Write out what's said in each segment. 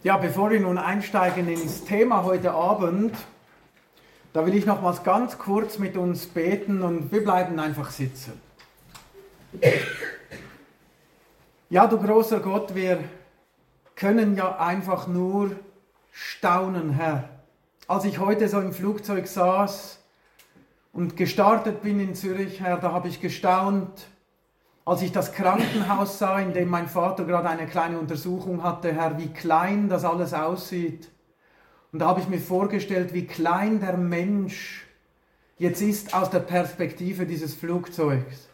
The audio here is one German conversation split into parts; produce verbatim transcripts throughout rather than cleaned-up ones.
Ja, bevor wir nun einsteigen ins Thema heute Abend, da will ich nochmals ganz kurz mit uns beten und wir bleiben einfach sitzen. Ja, du großer Gott, wir können ja einfach nur staunen, Herr. Als ich heute so im Flugzeug saß und gestartet bin in Zürich, Herr, da habe ich gestaunt, als ich das Krankenhaus sah, in dem mein Vater gerade eine kleine Untersuchung hatte, Herr, wie klein das alles aussieht. Und da habe ich mir vorgestellt, wie klein der Mensch jetzt ist aus der Perspektive dieses Flugzeugs.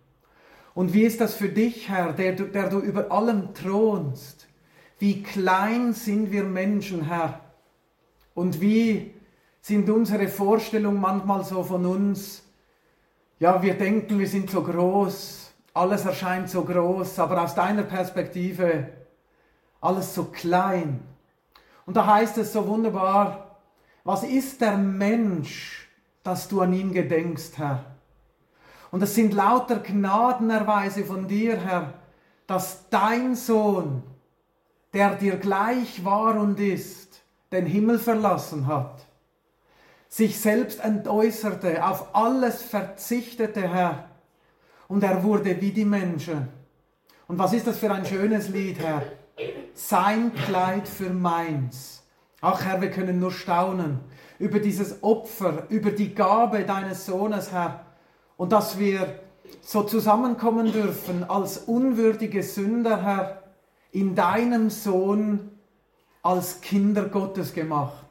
Und wie ist das für dich, Herr, der, der du über allem thronst? Wie klein sind wir Menschen, Herr? Und wie sind unsere Vorstellungen manchmal so von uns? Ja, wir denken, wir sind so groß. Alles erscheint so groß, aber aus deiner Perspektive alles so klein. Und da heißt es so wunderbar, was ist der Mensch, dass du an ihn gedenkst, Herr? Und es sind lauter Gnadenerweise von dir, Herr, dass dein Sohn, der dir gleich war und ist, den Himmel verlassen hat, sich selbst entäußerte, auf alles verzichtete, Herr, und er wurde wie die Menschen. Und was ist das für ein schönes Lied, Herr? Sein Kleid für meins. Ach Herr, wir können nur staunen über dieses Opfer, über die Gabe deines Sohnes, Herr. Und dass wir so zusammenkommen dürfen als unwürdige Sünder, Herr, in deinem Sohn als Kinder Gottes gemacht.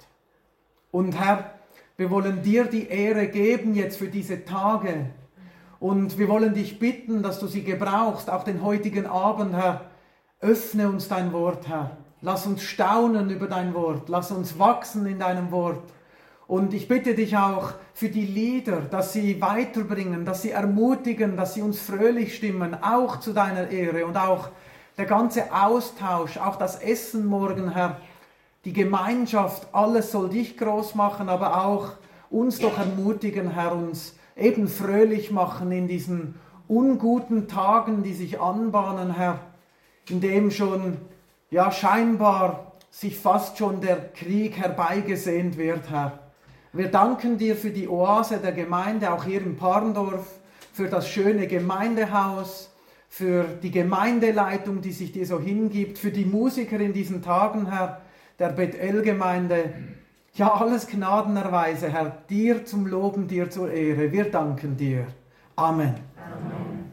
Und Herr, wir wollen dir die Ehre geben jetzt für diese Tage. Und wir wollen dich bitten, dass du sie gebrauchst, auch den heutigen Abend, Herr. Öffne uns dein Wort, Herr. Lass uns staunen über dein Wort. Lass uns wachsen in deinem Wort. Und ich bitte dich auch für die Lieder, dass sie weiterbringen, dass sie ermutigen, dass sie uns fröhlich stimmen, auch zu deiner Ehre. Und auch der ganze Austausch, auch das Essen morgen, Herr. Die Gemeinschaft, alles soll dich groß machen, aber auch uns doch ermutigen, Herr, uns eben fröhlich machen in diesen unguten Tagen, die sich anbahnen, Herr, in dem schon, ja, scheinbar sich fast schon der Krieg herbeigesehnt wird, Herr. Wir danken dir für die Oase der Gemeinde, auch hier in Parndorf, für das schöne Gemeindehaus, für die Gemeindeleitung, die sich dir so hingibt, für die Musiker in diesen Tagen, Herr, der Beth-El-Gemeinde. Ja, alles Gnadenerweise, Herr, dir zum Loben, dir zur Ehre. Wir danken dir. Amen. Amen.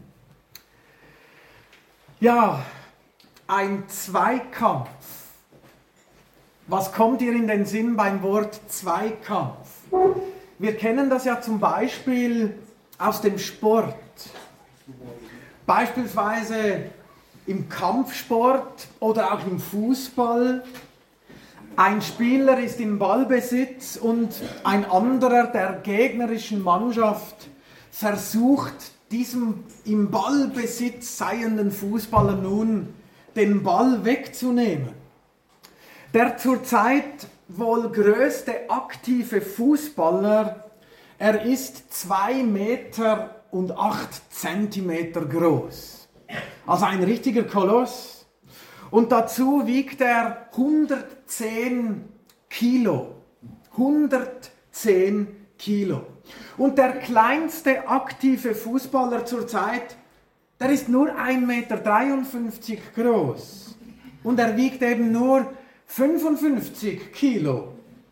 Ja, ein Zweikampf. Was kommt dir in den Sinn beim Wort Zweikampf? Wir kennen das ja zum Beispiel aus dem Sport. Beispielsweise im Kampfsport oder auch im Fußball. Ein Spieler ist im Ballbesitz und ein anderer der gegnerischen Mannschaft versucht, diesem im Ballbesitz seienden Fußballer nun den Ball wegzunehmen. Der zurzeit wohl größte aktive Fußballer, er ist zwei Meter und acht Zentimeter groß. Also ein richtiger Koloss. Und dazu wiegt er hundertzehn Kilo. hundertzehn Kilo. Und der kleinste aktive Fußballer zurzeit, der ist nur ein Meter dreiundfünfzig groß. Und er wiegt eben nur fünfundfünfzig Kilo.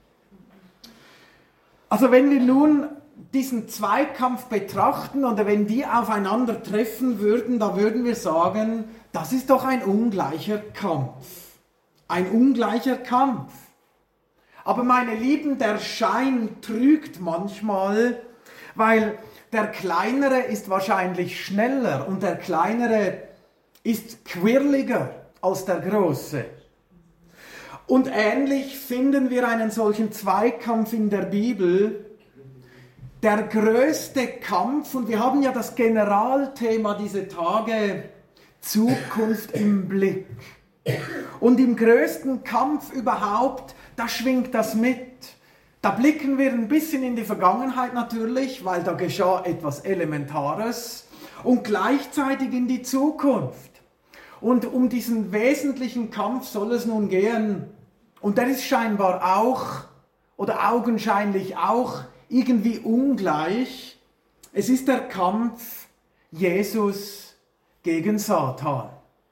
Also wenn wir nun diesen Zweikampf betrachten oder wenn die aufeinander treffen würden, da würden wir sagen, das ist doch ein ungleicher Kampf. Ein ungleicher Kampf. Aber meine Lieben, der Schein trügt manchmal, weil der Kleinere ist wahrscheinlich schneller und der Kleinere ist quirliger als der Große. Und ähnlich finden wir einen solchen Zweikampf in der Bibel. Der größte Kampf, und wir haben ja das Generalthema diese Tage, Zukunft im Blick. Und im größten Kampf überhaupt, da schwingt das mit. Da blicken wir ein bisschen in die Vergangenheit natürlich, weil da geschah etwas Elementares, und gleichzeitig in die Zukunft. Und um diesen wesentlichen Kampf soll es nun gehen Und der ist scheinbar auch, oder augenscheinlich auch, irgendwie ungleich. Es ist der Kampf Jesus gegen Satan.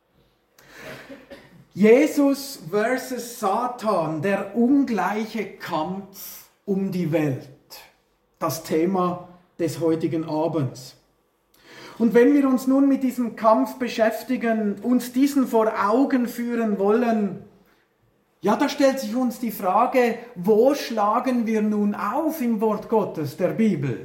Jesus versus Satan, der ungleiche Kampf um die Welt. Das Thema des heutigen Abends. Und wenn wir uns nun mit diesem Kampf beschäftigen, uns diesen vor Augen führen wollen, ja, da stellt sich uns die Frage, wo schlagen wir nun auf im Wort Gottes, der Bibel?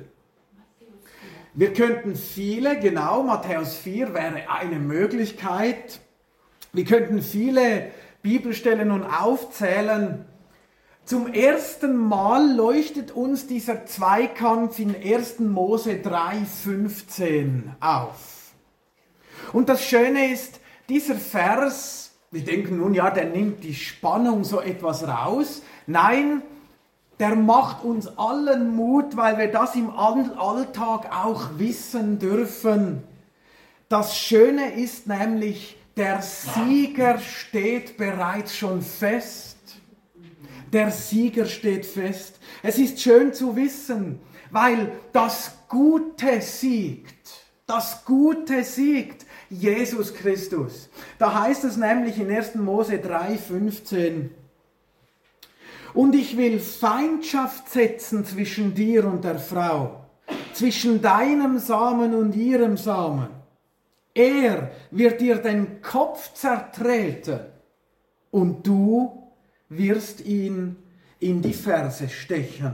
Wir könnten viele, genau, Matthäus vier wäre eine Möglichkeit. Wir könnten viele Bibelstellen nun aufzählen. Zum ersten Mal leuchtet uns dieser Zweikampf in ersten Mose drei fünfzehn auf. Und das Schöne ist, dieser Vers, wir denken nun, ja, der nimmt die Spannung so etwas raus. Nein, der macht uns allen Mut, weil wir das im Alltag auch wissen dürfen. Das Schöne ist nämlich, der Sieger steht bereits schon fest. Der Sieger steht fest. Es ist schön zu wissen, weil das Gute siegt. Das Gute siegt. Jesus Christus. Da heißt es nämlich in ersten Mose drei fünfzehn: Und ich will Feindschaft setzen zwischen dir und der Frau, zwischen deinem Samen und ihrem Samen. Er wird dir den Kopf zertreten und du wirst ihn in die Ferse stechen.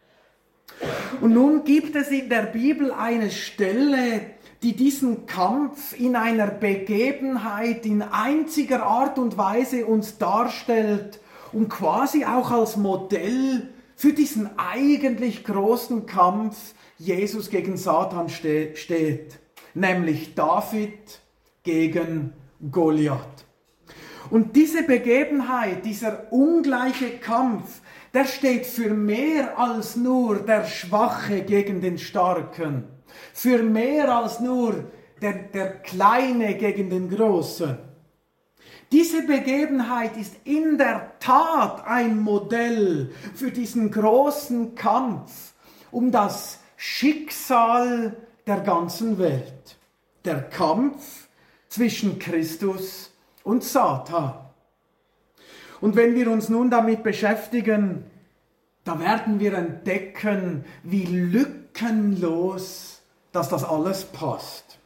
Und nun gibt es in der Bibel eine Stelle, die diesen Kampf in einer Begebenheit in einziger Art und Weise uns darstellt und quasi auch als Modell für diesen eigentlich großen Kampf Jesus gegen Satan ste- steht, nämlich David gegen Goliath. Und diese Begebenheit, dieser ungleiche Kampf, der steht für mehr als nur der Schwache gegen den Starken, für mehr als nur der, der Kleine gegen den Großen. Diese Begebenheit ist in der Tat ein Modell für diesen großen Kampf um das Schicksal der ganzen Welt. Der Kampf zwischen Christus und Satan. Und wenn wir uns nun damit beschäftigen, da werden wir entdecken, wie lückenlos dass das alles passt.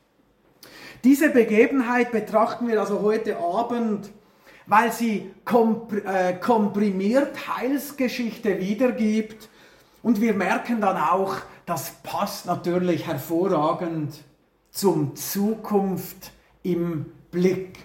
Diese Begebenheit betrachten wir also heute Abend, weil sie komprimiert Heilsgeschichte wiedergibt. Und wir merken dann auch, das passt natürlich hervorragend zum Zukunft im Blick.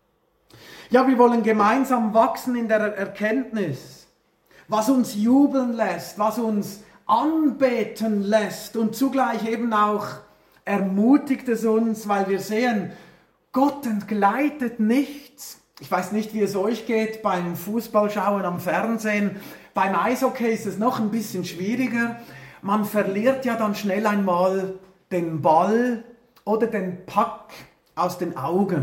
Ja, wir wollen gemeinsam wachsen in der Erkenntnis, was uns jubeln lässt, was uns anbeten lässt und zugleich eben auch ermutigt es uns, weil wir sehen, Gott entgleitet nichts. Ich weiß nicht, wie es euch geht beim Fußballschauen am Fernsehen. Beim Eishockey ist es noch ein bisschen schwieriger. Man verliert ja dann schnell einmal den Ball oder den Puck aus den Augen.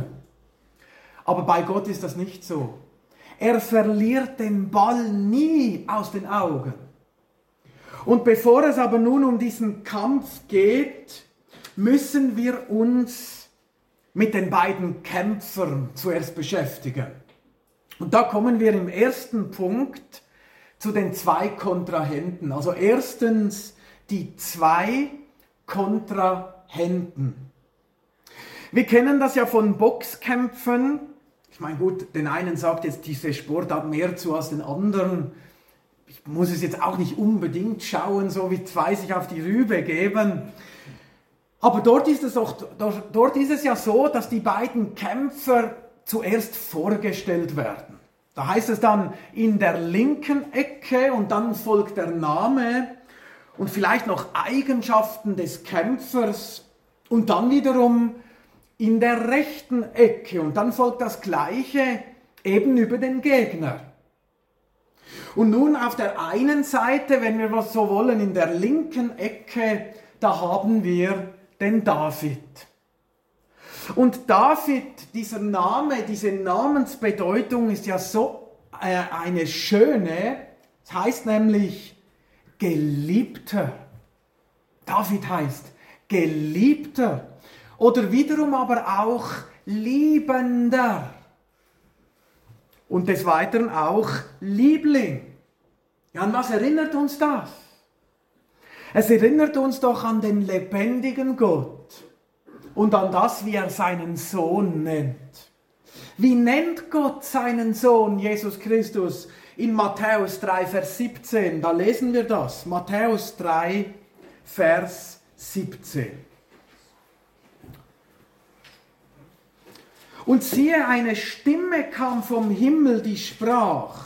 Aber bei Gott ist das nicht so. Er verliert den Ball nie aus den Augen. Und bevor es aber nun um diesen Kampf geht, müssen wir uns mit den beiden Kämpfern zuerst beschäftigen. Und da kommen wir im ersten Punkt zu den zwei Kontrahenten. Also erstens die zwei Kontrahenten. Wir kennen das ja von Boxkämpfen. Ich meine, gut, den einen sagt jetzt diese Sportart mehr zu als den anderen. Ich muss es jetzt auch nicht unbedingt schauen, so wie zwei sich auf die Rübe geben. Aber dort ist es, auch, dort ist es ja so, dass die beiden Kämpfer zuerst vorgestellt werden. Da heißt es dann in der linken Ecke und dann folgt der Name und vielleicht noch Eigenschaften des Kämpfers und dann wiederum in der rechten Ecke und dann folgt das Gleiche eben über den Gegner. Und nun auf der einen Seite, wenn wir was so wollen, in der linken Ecke, da haben wir den David. Und David, dieser Name, diese Namensbedeutung ist ja so äh, eine schöne, es heißt nämlich Geliebter. David heißt Geliebter. Oder wiederum aber auch Liebender. Und des Weiteren auch Liebling. Ja, an was erinnert uns das? Es erinnert uns doch an den lebendigen Gott und an das, wie er seinen Sohn nennt. Wie nennt Gott seinen Sohn, Jesus Christus? In Matthäus drei, Vers siebzehn, da lesen wir das. Matthäus drei, Vers siebzehn. Und siehe, eine Stimme kam vom Himmel, die sprach: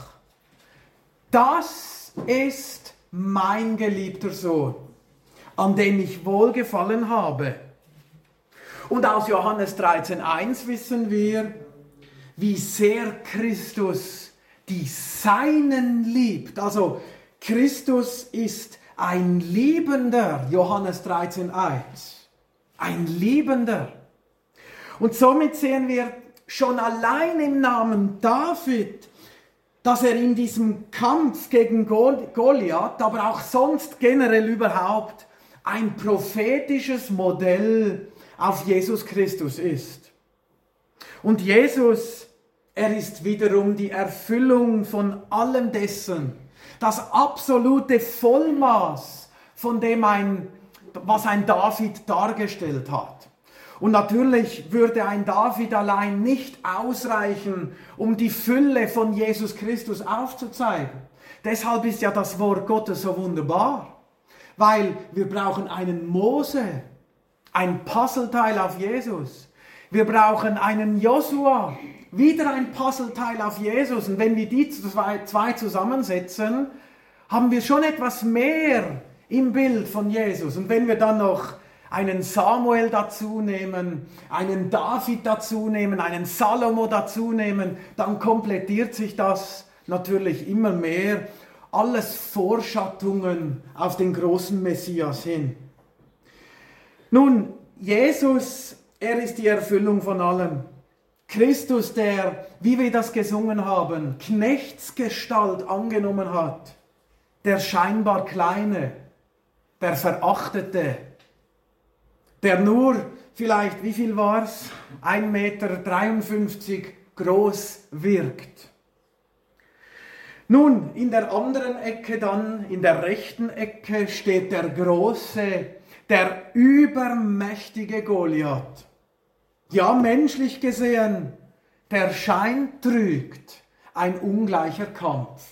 Das ist mein geliebter Sohn, an dem ich wohlgefallen habe. Und aus Johannes dreizehn, eins wissen wir, wie sehr Christus die Seinen liebt. Also Christus ist ein Liebender, Johannes dreizehn, eins. Ein Liebender. Und somit sehen wir schon allein im Namen David, dass er in diesem Kampf gegen Goliath, aber auch sonst generell überhaupt, ein prophetisches Modell auf Jesus Christus ist. Und Jesus, er ist wiederum die Erfüllung von allem dessen, das absolute Vollmaß von dem, ein, was ein David dargestellt hat. Und natürlich würde ein David allein nicht ausreichen, um die Fülle von Jesus Christus aufzuzeigen. Deshalb ist ja das Wort Gottes so wunderbar, weil wir brauchen einen Mose, ein Puzzleteil auf Jesus. Wir brauchen einen Josua, wieder ein Puzzleteil auf Jesus. Und wenn wir die zwei zusammensetzen, haben wir schon etwas mehr im Bild von Jesus. Und wenn wir dann noch einen Samuel dazu nehmen, einen David dazu nehmen, einen Salomo dazu nehmen, dann komplettiert sich das natürlich immer mehr. Alles Vorschattungen auf den großen Messias hin. Nun, Jesus, er ist die Erfüllung von allem. Christus, der, wie wir das gesungen haben, Knechtsgestalt angenommen hat, der scheinbar Kleine, der Verachtete, der nur vielleicht, wie viel war es, ein Meter dreiundfünfzig groß wirkt. Nun, in der anderen Ecke dann, in der rechten Ecke, steht der große, der übermächtige Goliath. Ja, menschlich gesehen, der Schein trügt, ein ungleicher Kampf.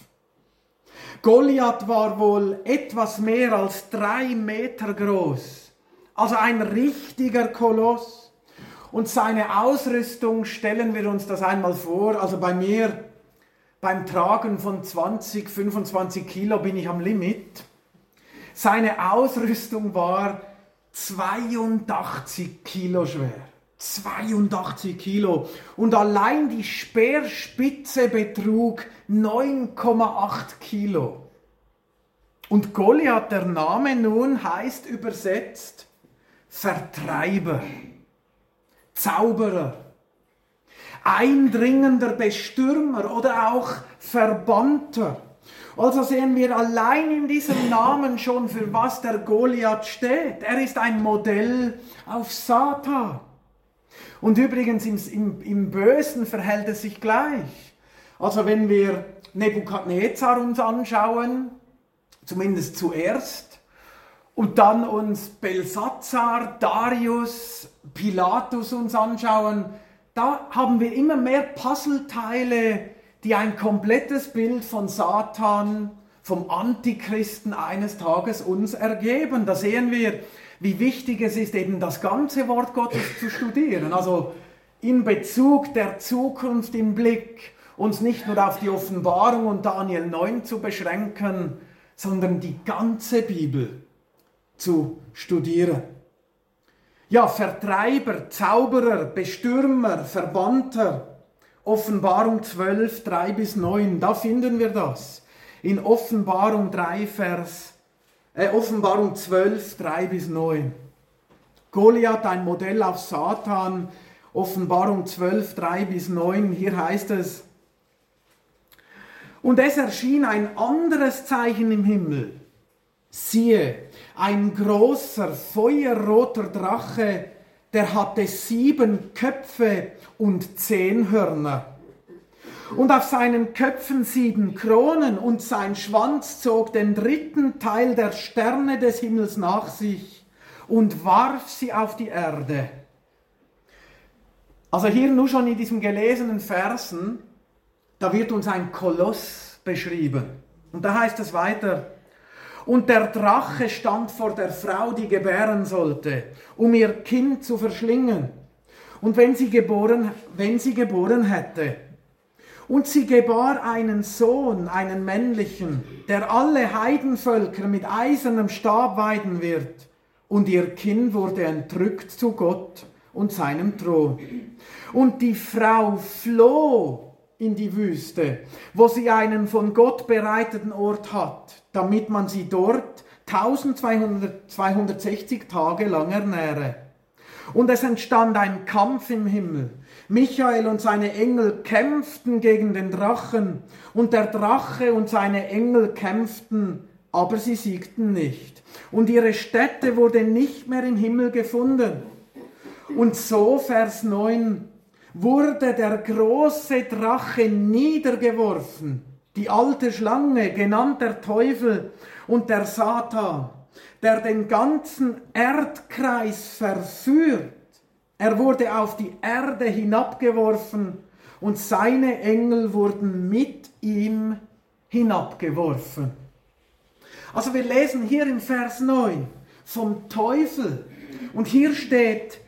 Goliath war wohl etwas mehr als drei Meter groß. Also ein richtiger Koloss. Und seine Ausrüstung, stellen wir uns das einmal vor, also bei mir, beim Tragen von zwanzig, fünfundzwanzig Kilo bin ich am Limit. Seine Ausrüstung war zweiundachtzig Kilo schwer. zweiundachtzig Kilo. Und allein die Speerspitze betrug neun Komma acht Kilo. Und Goliath, der Name nun, heißt übersetzt Vertreiber, Zauberer, eindringender Bestürmer oder auch Verbannter. Also sehen wir allein in diesem Namen schon, für was der Goliath steht. Er ist ein Modell auf Satan. Und übrigens im, im, im Bösen verhält es sich gleich. Also wenn wir Nebukadnezar uns anschauen, zumindest zuerst, und dann uns Belsatzar, Darius, Pilatus uns anschauen, da haben wir immer mehr Puzzleteile, die ein komplettes Bild von Satan, vom Antichristen eines Tages uns ergeben. Da sehen wir, wie wichtig es ist, eben das ganze Wort Gottes zu studieren. Also in Bezug der Zukunft im Blick, uns nicht nur auf die Offenbarung und Daniel neun zu beschränken, sondern die ganze Bibel zu studieren. Ja, Vertreiber, Zauberer, Bestürmer, Verbannter, Offenbarung zwölf, drei bis neun, da finden wir das. In Offenbarung drei, Vers, äh, Offenbarung zwölf, drei bis neun. Goliath, ein Modell auf Satan, Offenbarung zwölf, drei bis neun, hier heißt es: Und es erschien ein anderes Zeichen im Himmel. Siehe, ein großer, feuerroter Drache, der hatte sieben Köpfe und zehn Hörner. Und auf seinen Köpfen sieben Kronen, und sein Schwanz zog den dritten Teil der Sterne des Himmels nach sich und warf sie auf die Erde. Also hier nur schon in diesen gelesenen Versen, da wird uns ein Koloss beschrieben. Und da heißt es weiter: Und der Drache stand vor der Frau, die gebären sollte, um ihr Kind zu verschlingen. Und wenn sie geboren, wenn sie geboren hätte. Und sie gebar einen Sohn, einen männlichen, der alle Heidenvölker mit eisernem Stab weiden wird. Und ihr Kind wurde entrückt zu Gott und seinem Thron. Und die Frau floh in die Wüste, wo sie einen von Gott bereiteten Ort hat, damit man sie dort eintausendzweihundertsechzig Tage lang ernähre. Und es entstand ein Kampf im Himmel. Michael und seine Engel kämpften gegen den Drachen, und der Drache und seine Engel kämpften, aber sie siegten nicht. Und ihre Stätte wurde nicht mehr im Himmel gefunden. Und so, Vers neun, wurde der große Drache niedergeworfen, die alte Schlange, genannt der Teufel und der Satan, der den ganzen Erdkreis verführt. Er wurde auf die Erde hinabgeworfen und seine Engel wurden mit ihm hinabgeworfen. Also wir lesen hier in Vers neun vom Teufel, und hier steht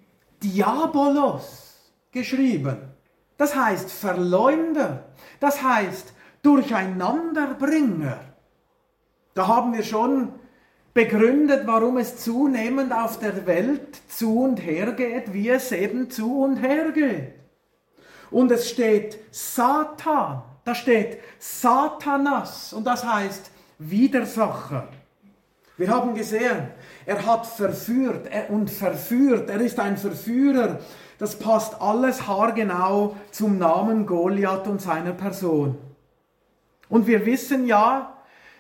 Diabolos geschrieben. Das heißt Verleumder, das heißt Durcheinanderbringer. Da haben wir schon begründet, warum es zunehmend auf der Welt zu und her geht, wie es eben zu und her geht. Und es steht Satan, da steht Satanas, und das heißt Widersacher. Wir haben gesehen, er hat verführt und verführt, er ist ein Verführer. Das passt alles haargenau zum Namen Goliath und seiner Person. Und wir wissen ja,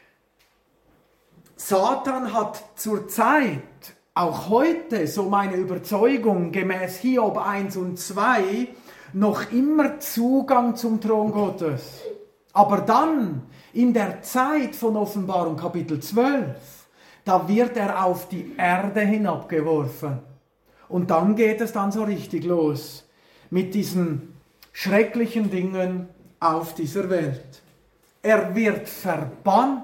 Satan hat zur Zeit, auch heute, so meine Überzeugung, gemäß Hiob eins und zwei, noch immer Zugang zum Thron Gottes. Aber dann, in der Zeit von Offenbarung Kapitel zwölf, da wird er auf die Erde hinabgeworfen. Und dann geht es dann so richtig los mit diesen schrecklichen Dingen auf dieser Welt. Er wird verbannt.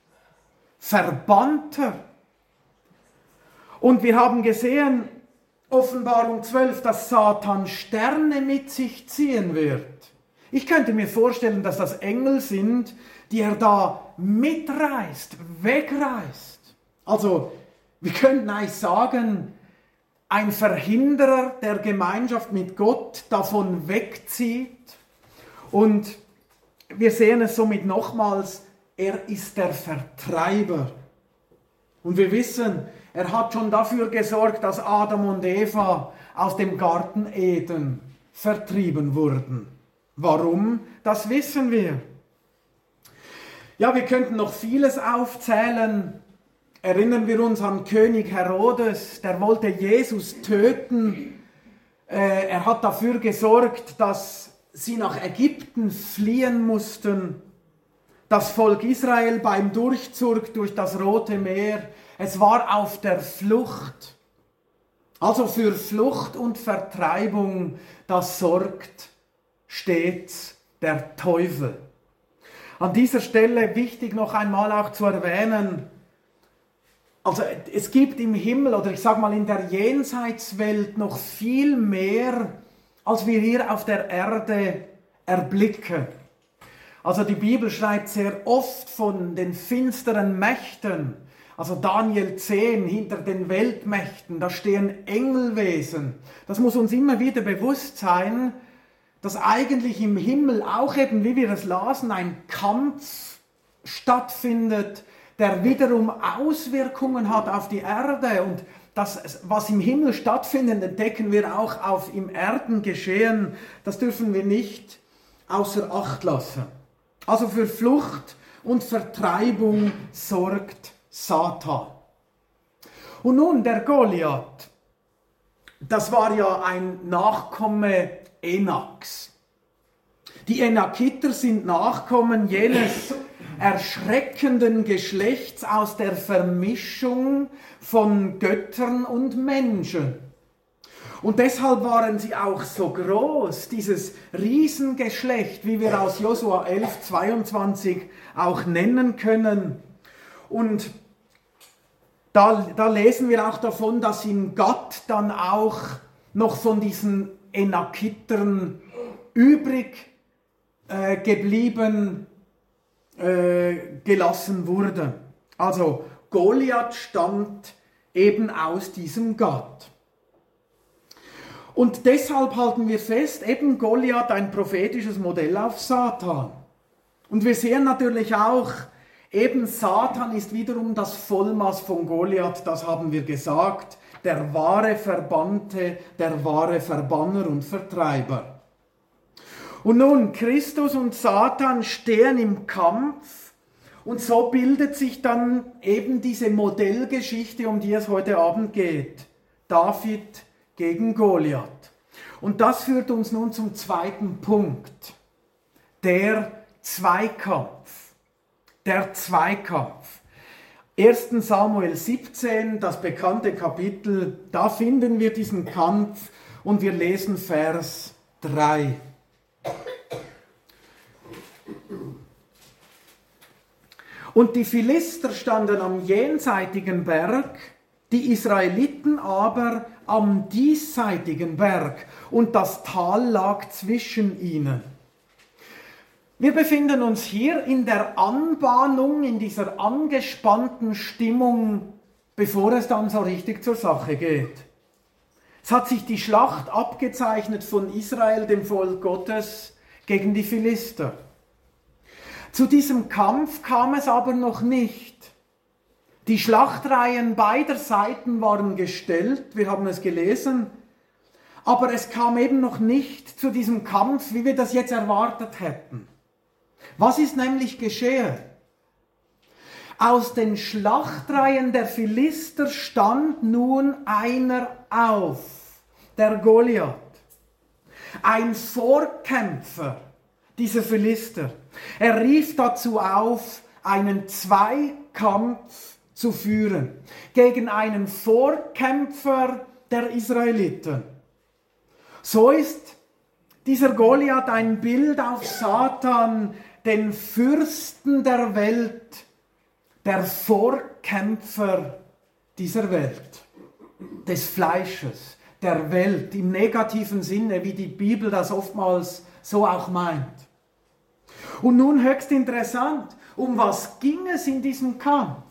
Verbannter. Und wir haben gesehen, Offenbarung zwölf, dass Satan Sterne mit sich ziehen wird. Ich könnte mir vorstellen, dass das Engel sind, die er da mitreißt, wegreißt. Also, wir könnten eigentlich sagen, ein Verhinderer der Gemeinschaft mit Gott davon wegzieht. Und wir sehen es somit nochmals, er ist der Vertreiber. Und wir wissen, er hat schon dafür gesorgt, dass Adam und Eva aus dem Garten Eden vertrieben wurden. Warum? Das wissen wir. Ja, wir könnten noch vieles aufzählen. Erinnern wir uns an König Herodes, der wollte Jesus töten. Er hat dafür gesorgt, dass sie nach Ägypten fliehen mussten. Das Volk Israel beim Durchzug durch das Rote Meer, es war auf der Flucht. Also für Flucht und Vertreibung, das sorgt stets der Teufel. An dieser Stelle wichtig noch einmal auch zu erwähnen, also es gibt im Himmel oder ich sage mal in der Jenseitswelt noch viel mehr, als wir hier auf der Erde erblicken. Also die Bibel schreibt sehr oft von den finsteren Mächten, also Daniel zehn, hinter den Weltmächten, da stehen Engelwesen. Das muss uns immer wieder bewusst sein, dass eigentlich im Himmel auch eben, wie wir das lasen, ein Kampf stattfindet, der wiederum Auswirkungen hat auf die Erde. Und das, was im Himmel stattfindet, entdecken wir auch auf im Erdengeschehen. Das dürfen wir nicht außer Acht lassen. Also für Flucht und Vertreibung sorgt Satan. Und nun der Goliath, das war ja ein Nachkomme Enaks. Die Enakiter sind Nachkommen jenes erschreckenden Geschlechts aus der Vermischung von Göttern und Menschen. Und deshalb waren sie auch so groß, dieses Riesengeschlecht, wie wir aus Josua elf, zweiundzwanzig auch nennen können. Und da, da lesen wir auch davon, dass in Gad dann auch noch von diesen Enakitern übrig äh, geblieben äh, gelassen wurde. Also Goliath stammt eben aus diesem Gad. Und deshalb halten wir fest, eben Goliath ein prophetisches Modell auf Satan. Und wir sehen natürlich auch, eben Satan ist wiederum das Vollmaß von Goliath, das haben wir gesagt, der wahre Verbannte, der wahre Verbanner und Vertreiber. Und nun, Christus und Satan stehen im Kampf und so bildet sich dann eben diese Modellgeschichte, um die es heute Abend geht. David gegen Goliath. Und das führt uns nun zum zweiten Punkt. Der Zweikampf. Der Zweikampf. erster Samuel siebzehn, das bekannte Kapitel, da finden wir diesen Kampf und wir lesen Vers drei. Und die Philister standen am jenseitigen Berg, die Israeliten aber am diesseitigen Berg, und das Tal lag zwischen ihnen. Wir befinden uns hier in der Anbahnung, in dieser angespannten Stimmung, bevor es dann so richtig zur Sache geht. Es hat sich die Schlacht abgezeichnet von Israel, dem Volk Gottes, gegen die Philister. Zu diesem Kampf kam es aber noch nicht. Die Schlachtreihen beider Seiten waren gestellt, wir haben es gelesen, aber es kam eben noch nicht zu diesem Kampf, wie wir das jetzt erwartet hätten. Was ist nämlich geschehen? Aus den Schlachtreihen der Philister stand nun einer auf, der Goliath, ein Vorkämpfer dieser Philister. Er rief dazu auf, einen Zweikampf zu führen gegen einen Vorkämpfer der Israeliten. So ist dieser Goliath ein Bild auf Satan, den Fürsten der Welt, der Vorkämpfer dieser Welt, des Fleisches, der Welt, im negativen Sinne, wie die Bibel das oftmals so auch meint. Und nun höchst interessant, um was ging es in diesem Kampf?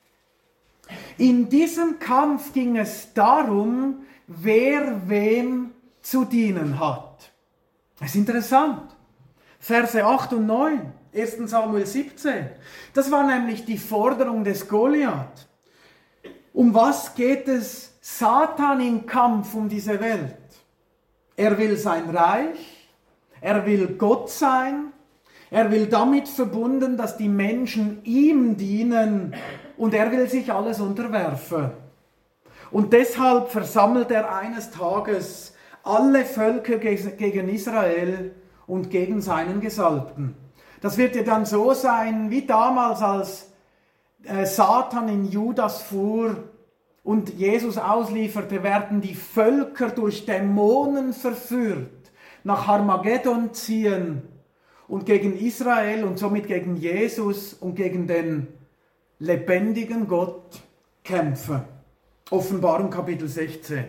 In diesem Kampf ging es darum, wer wem zu dienen hat. Das ist interessant. Verse acht und neun, erster Samuel siebzehn. Das war nämlich die Forderung des Goliath. Um was geht es Satan im Kampf um diese Welt? Er will sein Reich, er will Gott sein, er will damit verbunden, dass die Menschen ihm dienen und er will sich alles unterwerfen. Und deshalb versammelt er eines Tages alle Völker gegen Israel und gegen seinen Gesalbten. Das wird ja dann so sein, wie damals, als äh, Satan in Judas fuhr und Jesus auslieferte, werden die Völker durch Dämonen verführt, nach Armageddon ziehen und gegen Israel und somit gegen Jesus und gegen den lebendigen Gott kämpfen. Offenbarung Kapitel sechzehn.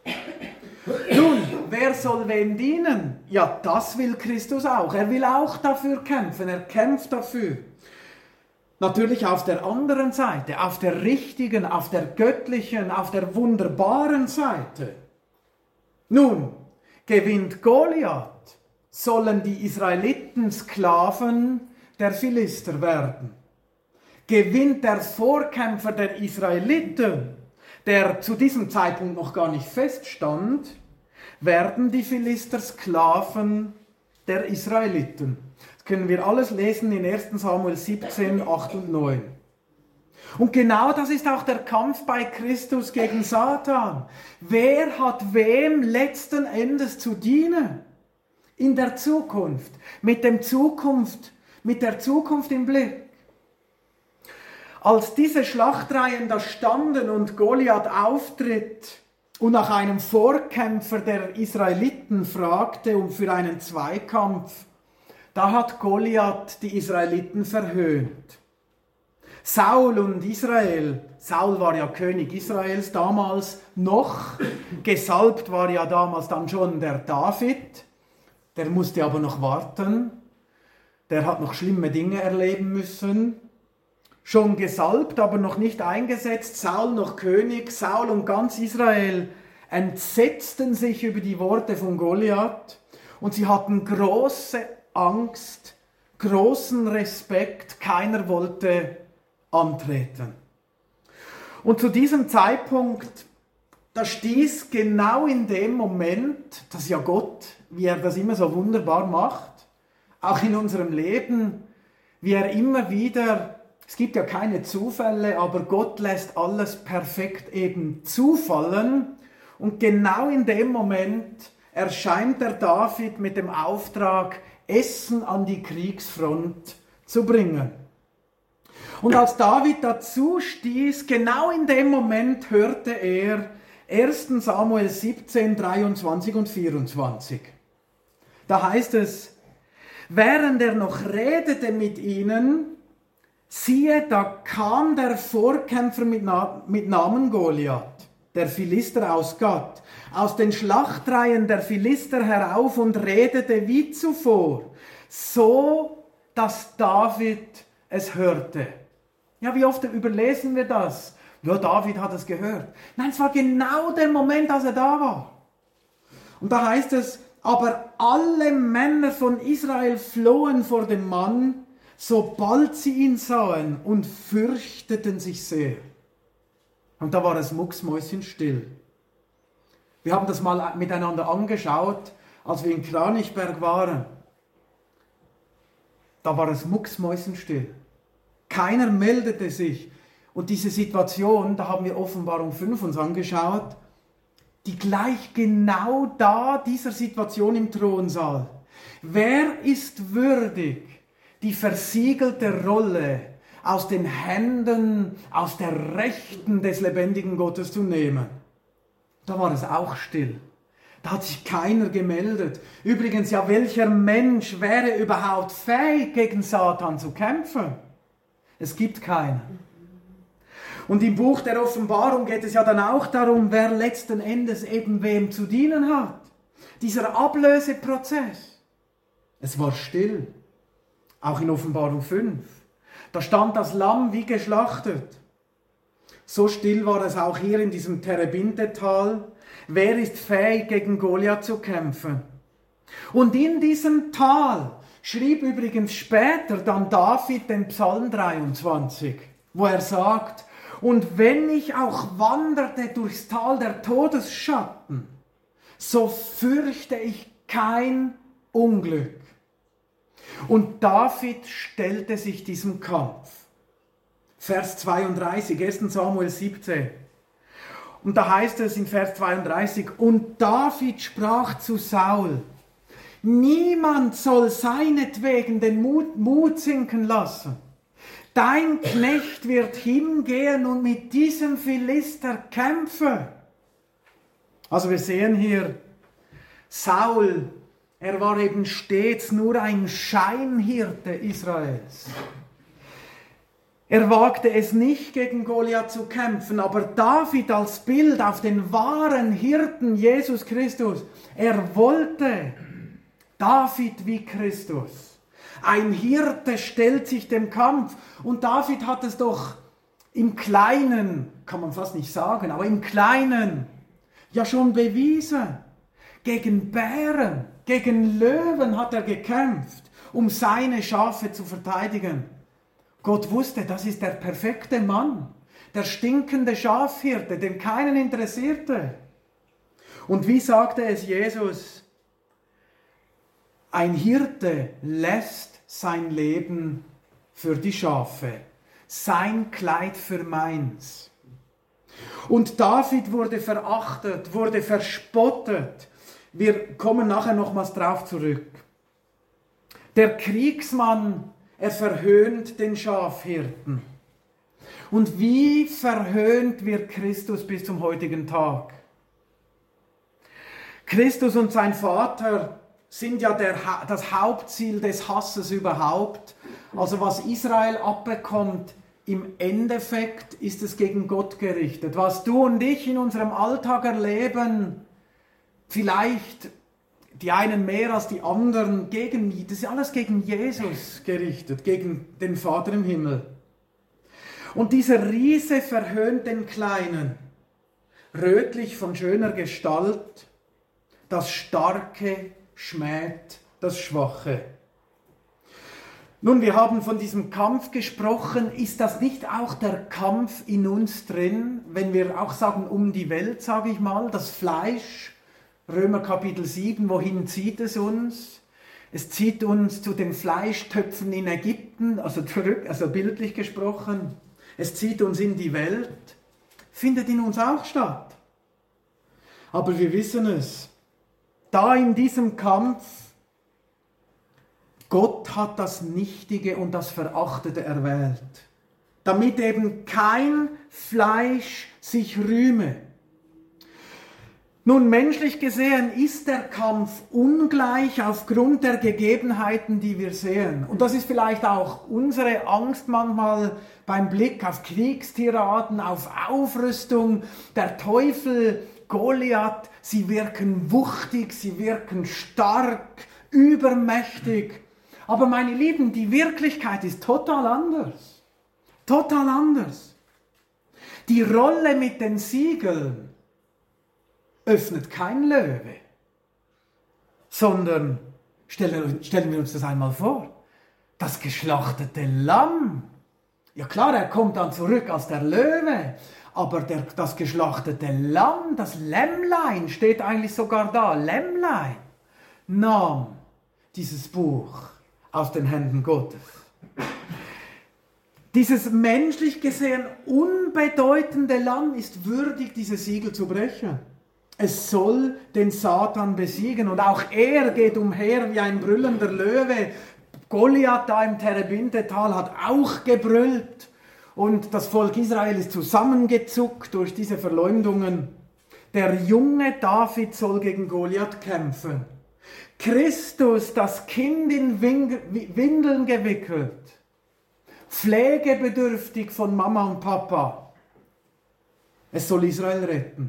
Nun, wer soll wem dienen? Ja, das will Christus auch. Er will auch dafür kämpfen. Er kämpft dafür. Natürlich auf der anderen Seite, auf der richtigen, auf der göttlichen, auf der wunderbaren Seite. Nun, gewinnt Goliath, sollen die Israeliten Sklaven der Philister werden. Gewinnt der Vorkämpfer der Israeliten, der zu diesem Zeitpunkt noch gar nicht feststand, werden die Philister Sklaven der Israeliten. Es Das können wir alles lesen in ersten Samuel siebzehn, acht und neun. Und genau das ist auch der Kampf bei Christus gegen Satan. Wer hat wem letzten Endes zu dienen? In der Zukunft. Mit dem Zukunft, mit der Zukunft im Blick. Als diese Schlachtreihen da standen und Goliath auftritt und nach einem Vorkämpfer der Israeliten fragte um für einen Zweikampf, da hat Goliath die Israeliten verhöhnt. Saul und Israel, Saul war ja König Israels damals noch, gesalbt war ja damals dann schon der David, der musste aber noch warten, der hat noch schlimme Dinge erleben müssen, schon gesalbt, aber noch nicht eingesetzt, Saul noch König, Saul und ganz Israel entsetzten sich über die Worte von Goliath und sie hatten große Angst, großen Respekt, keiner wollte antreten. Und zu diesem Zeitpunkt, da stieß genau in dem Moment, dass ja Gott, wie er das immer so wunderbar macht, auch in unserem Leben, wie er immer wieder, es gibt ja keine Zufälle, aber Gott lässt alles perfekt eben zufallen. Und genau in dem Moment erscheint der David mit dem Auftrag, Essen an die Kriegsfront zu bringen. Und als David dazu stieß, genau in dem Moment hörte er ersten Samuel siebzehn, dreiundzwanzig und vierundzwanzig. Da heißt es, während er noch redete mit ihnen, siehe, da kam der Vorkämpfer mit, Na- mit Namen Goliath, der Philister aus Gath, aus den Schlachtreihen der Philister herauf und redete wie zuvor, so dass David es hörte. Ja, wie oft überlesen wir das? Ja, David hat es gehört. Nein, es war genau der Moment, als er da war. Und da heißt es, aber alle Männer von Israel flohen vor dem Mann, sobald sie ihn sahen und fürchteten sich sehr. Und da war es mucksmäuschenstill. Wir haben das mal miteinander angeschaut, als wir in Kranichberg waren. Da war es mucksmäuschenstill. Keiner meldete sich. Und diese Situation, da haben wir Offenbarung fünf uns angeschaut, die gleich genau da dieser Situation im Thronsaal. Wer ist würdig, die versiegelte Rolle aus den Händen, aus der Rechten des lebendigen Gottes zu nehmen? Da war es auch still. Da hat sich keiner gemeldet. Übrigens, ja, welcher Mensch wäre überhaupt fähig, gegen Satan zu kämpfen? Es gibt keinen. Und im Buch der Offenbarung geht es ja dann auch darum, wer letzten Endes eben wem zu dienen hat. Dieser Ablöseprozess. Es war still. Auch in Offenbarung fünf. Da stand das Lamm wie geschlachtet. So still war es auch hier in diesem Terebinte-Tal. Wer ist fähig, gegen Goliath zu kämpfen? Und in diesem Tal schrieb übrigens später dann David den Psalm dreiundzwanzig, wo er sagt, und wenn ich auch wanderte durchs Tal der Todesschatten, so fürchte ich kein Unglück. Und David stellte sich diesem Kampf. Vers zweiunddreißig, ersten Samuel siebzehn. Und da heißt es in Vers zweiunddreißig, und David sprach zu Saul, niemand soll seinetwegen den Mut, Mut sinken lassen. Dein Knecht wird hingehen und mit diesem Philister kämpfen. Also wir sehen hier, Saul, er war eben stets nur ein Scheinhirte Israels. Er wagte es nicht, gegen Goliath zu kämpfen, aber David als Bild auf den wahren Hirten Jesus Christus, er wollte David wie Christus. Ein Hirte stellt sich dem Kampf und David hat es doch im Kleinen, kann man fast nicht sagen, aber im Kleinen ja schon bewiesen. Gegen Bären, gegen Löwen hat er gekämpft, um seine Schafe zu verteidigen. Gott wusste, das ist der perfekte Mann, der stinkende Schafhirte, den keinen interessierte. Und wie sagte es Jesus? Ein Hirte lässt sein Leben für die Schafe, sein Kleid für meins. Und David wurde verachtet, wurde verspottet. Wir kommen nachher nochmals drauf zurück. Der Kriegsmann, er verhöhnt den Schafhirten. Und wie verhöhnt wird Christus bis zum heutigen Tag? Christus und sein Vater sind ja der, das Hauptziel des Hasses überhaupt. Also was Israel abbekommt, im Endeffekt ist es gegen Gott gerichtet. Was du und ich in unserem Alltag erleben, vielleicht die einen mehr als die anderen, gegen, das ist alles gegen Jesus gerichtet, gegen den Vater im Himmel. Und dieser Riese verhöhnt den Kleinen, rötlich von schöner Gestalt, das Starke schmäht das Schwache. Nun, wir haben von diesem Kampf gesprochen. Ist das nicht auch der Kampf in uns drin, wenn wir auch sagen, um die Welt, sage ich mal, das Fleisch, Römer Kapitel sieben, wohin zieht es uns? Es zieht uns zu den Fleischtöpfen in Ägypten, also zurück, also bildlich gesprochen. Es zieht uns in die Welt, findet in uns auch statt. Aber wir wissen es, da in diesem Kampf, Gott hat das Nichtige und das Verachtete erwählt, damit eben kein Fleisch sich rühme. Nun, menschlich gesehen ist der Kampf ungleich aufgrund der Gegebenheiten, die wir sehen. Und das ist vielleicht auch unsere Angst manchmal beim Blick auf Kriegstiraden, auf Aufrüstung. Der Teufel, Goliath, sie wirken wuchtig, sie wirken stark, übermächtig. Aber meine Lieben, die Wirklichkeit ist total anders. Total anders. Die Rolle mit den Siegeln öffnet kein Löwe, sondern stellen, stellen wir uns das einmal vor, das geschlachtete Lamm. Ja klar, er kommt dann zurück als der Löwe, aber der, das geschlachtete Lamm, das Lämmlein, steht eigentlich sogar da, Lämmlein, nahm dieses Buch aus den Händen Gottes. Dieses menschlich gesehen unbedeutende Lamm ist würdig, diese Siegel zu brechen. Es soll den Satan besiegen und auch er geht umher wie ein brüllender Löwe. Goliath da im Terebintetal hat auch gebrüllt und das Volk Israel ist zusammengezuckt durch diese Verleumdungen. Der junge David soll gegen Goliath kämpfen. Christus, das Kind in Windeln gewickelt, pflegebedürftig von Mama und Papa. Es soll Israel retten.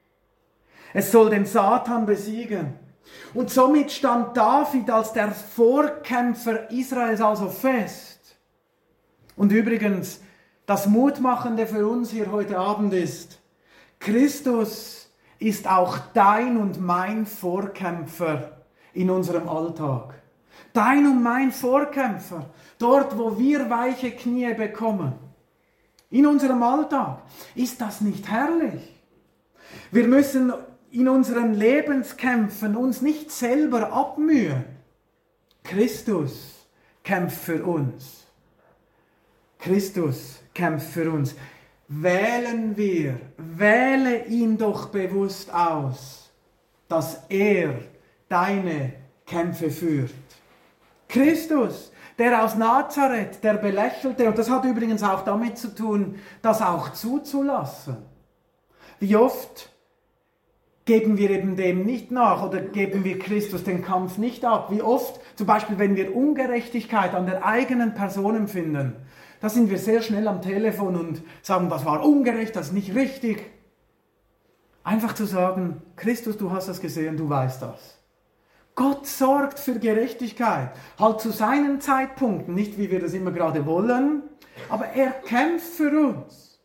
Es soll den Satan besiegen. Und somit stand David als der Vorkämpfer Israels also fest. Und übrigens, das Mutmachende für uns hier heute Abend ist, Christus ist auch dein und mein Vorkämpfer in unserem Alltag. Dein und mein Vorkämpfer, dort wo wir weiche Knie bekommen. In unserem Alltag. Ist das nicht herrlich? Wir müssen in unseren Lebenskämpfen uns nicht selber abmühen. Christus kämpft für uns. Christus kämpft für uns. Wählen wir, wähle ihn doch bewusst aus, dass er deine Kämpfe führt. Christus, der aus Nazareth, der Belächelte, und das hat übrigens auch damit zu tun, das auch zuzulassen. Wie oft geben wir eben dem nicht nach oder geben wir Christus den Kampf nicht ab? Wie oft, zum Beispiel, wenn wir Ungerechtigkeit an der eigenen Person empfinden, da sind wir sehr schnell am Telefon und sagen, das war ungerecht, das ist nicht richtig. Einfach zu sagen, Christus, du hast das gesehen, du weißt das. Gott sorgt für Gerechtigkeit, halt zu seinen Zeitpunkten, nicht wie wir das immer gerade wollen, aber er kämpft für uns.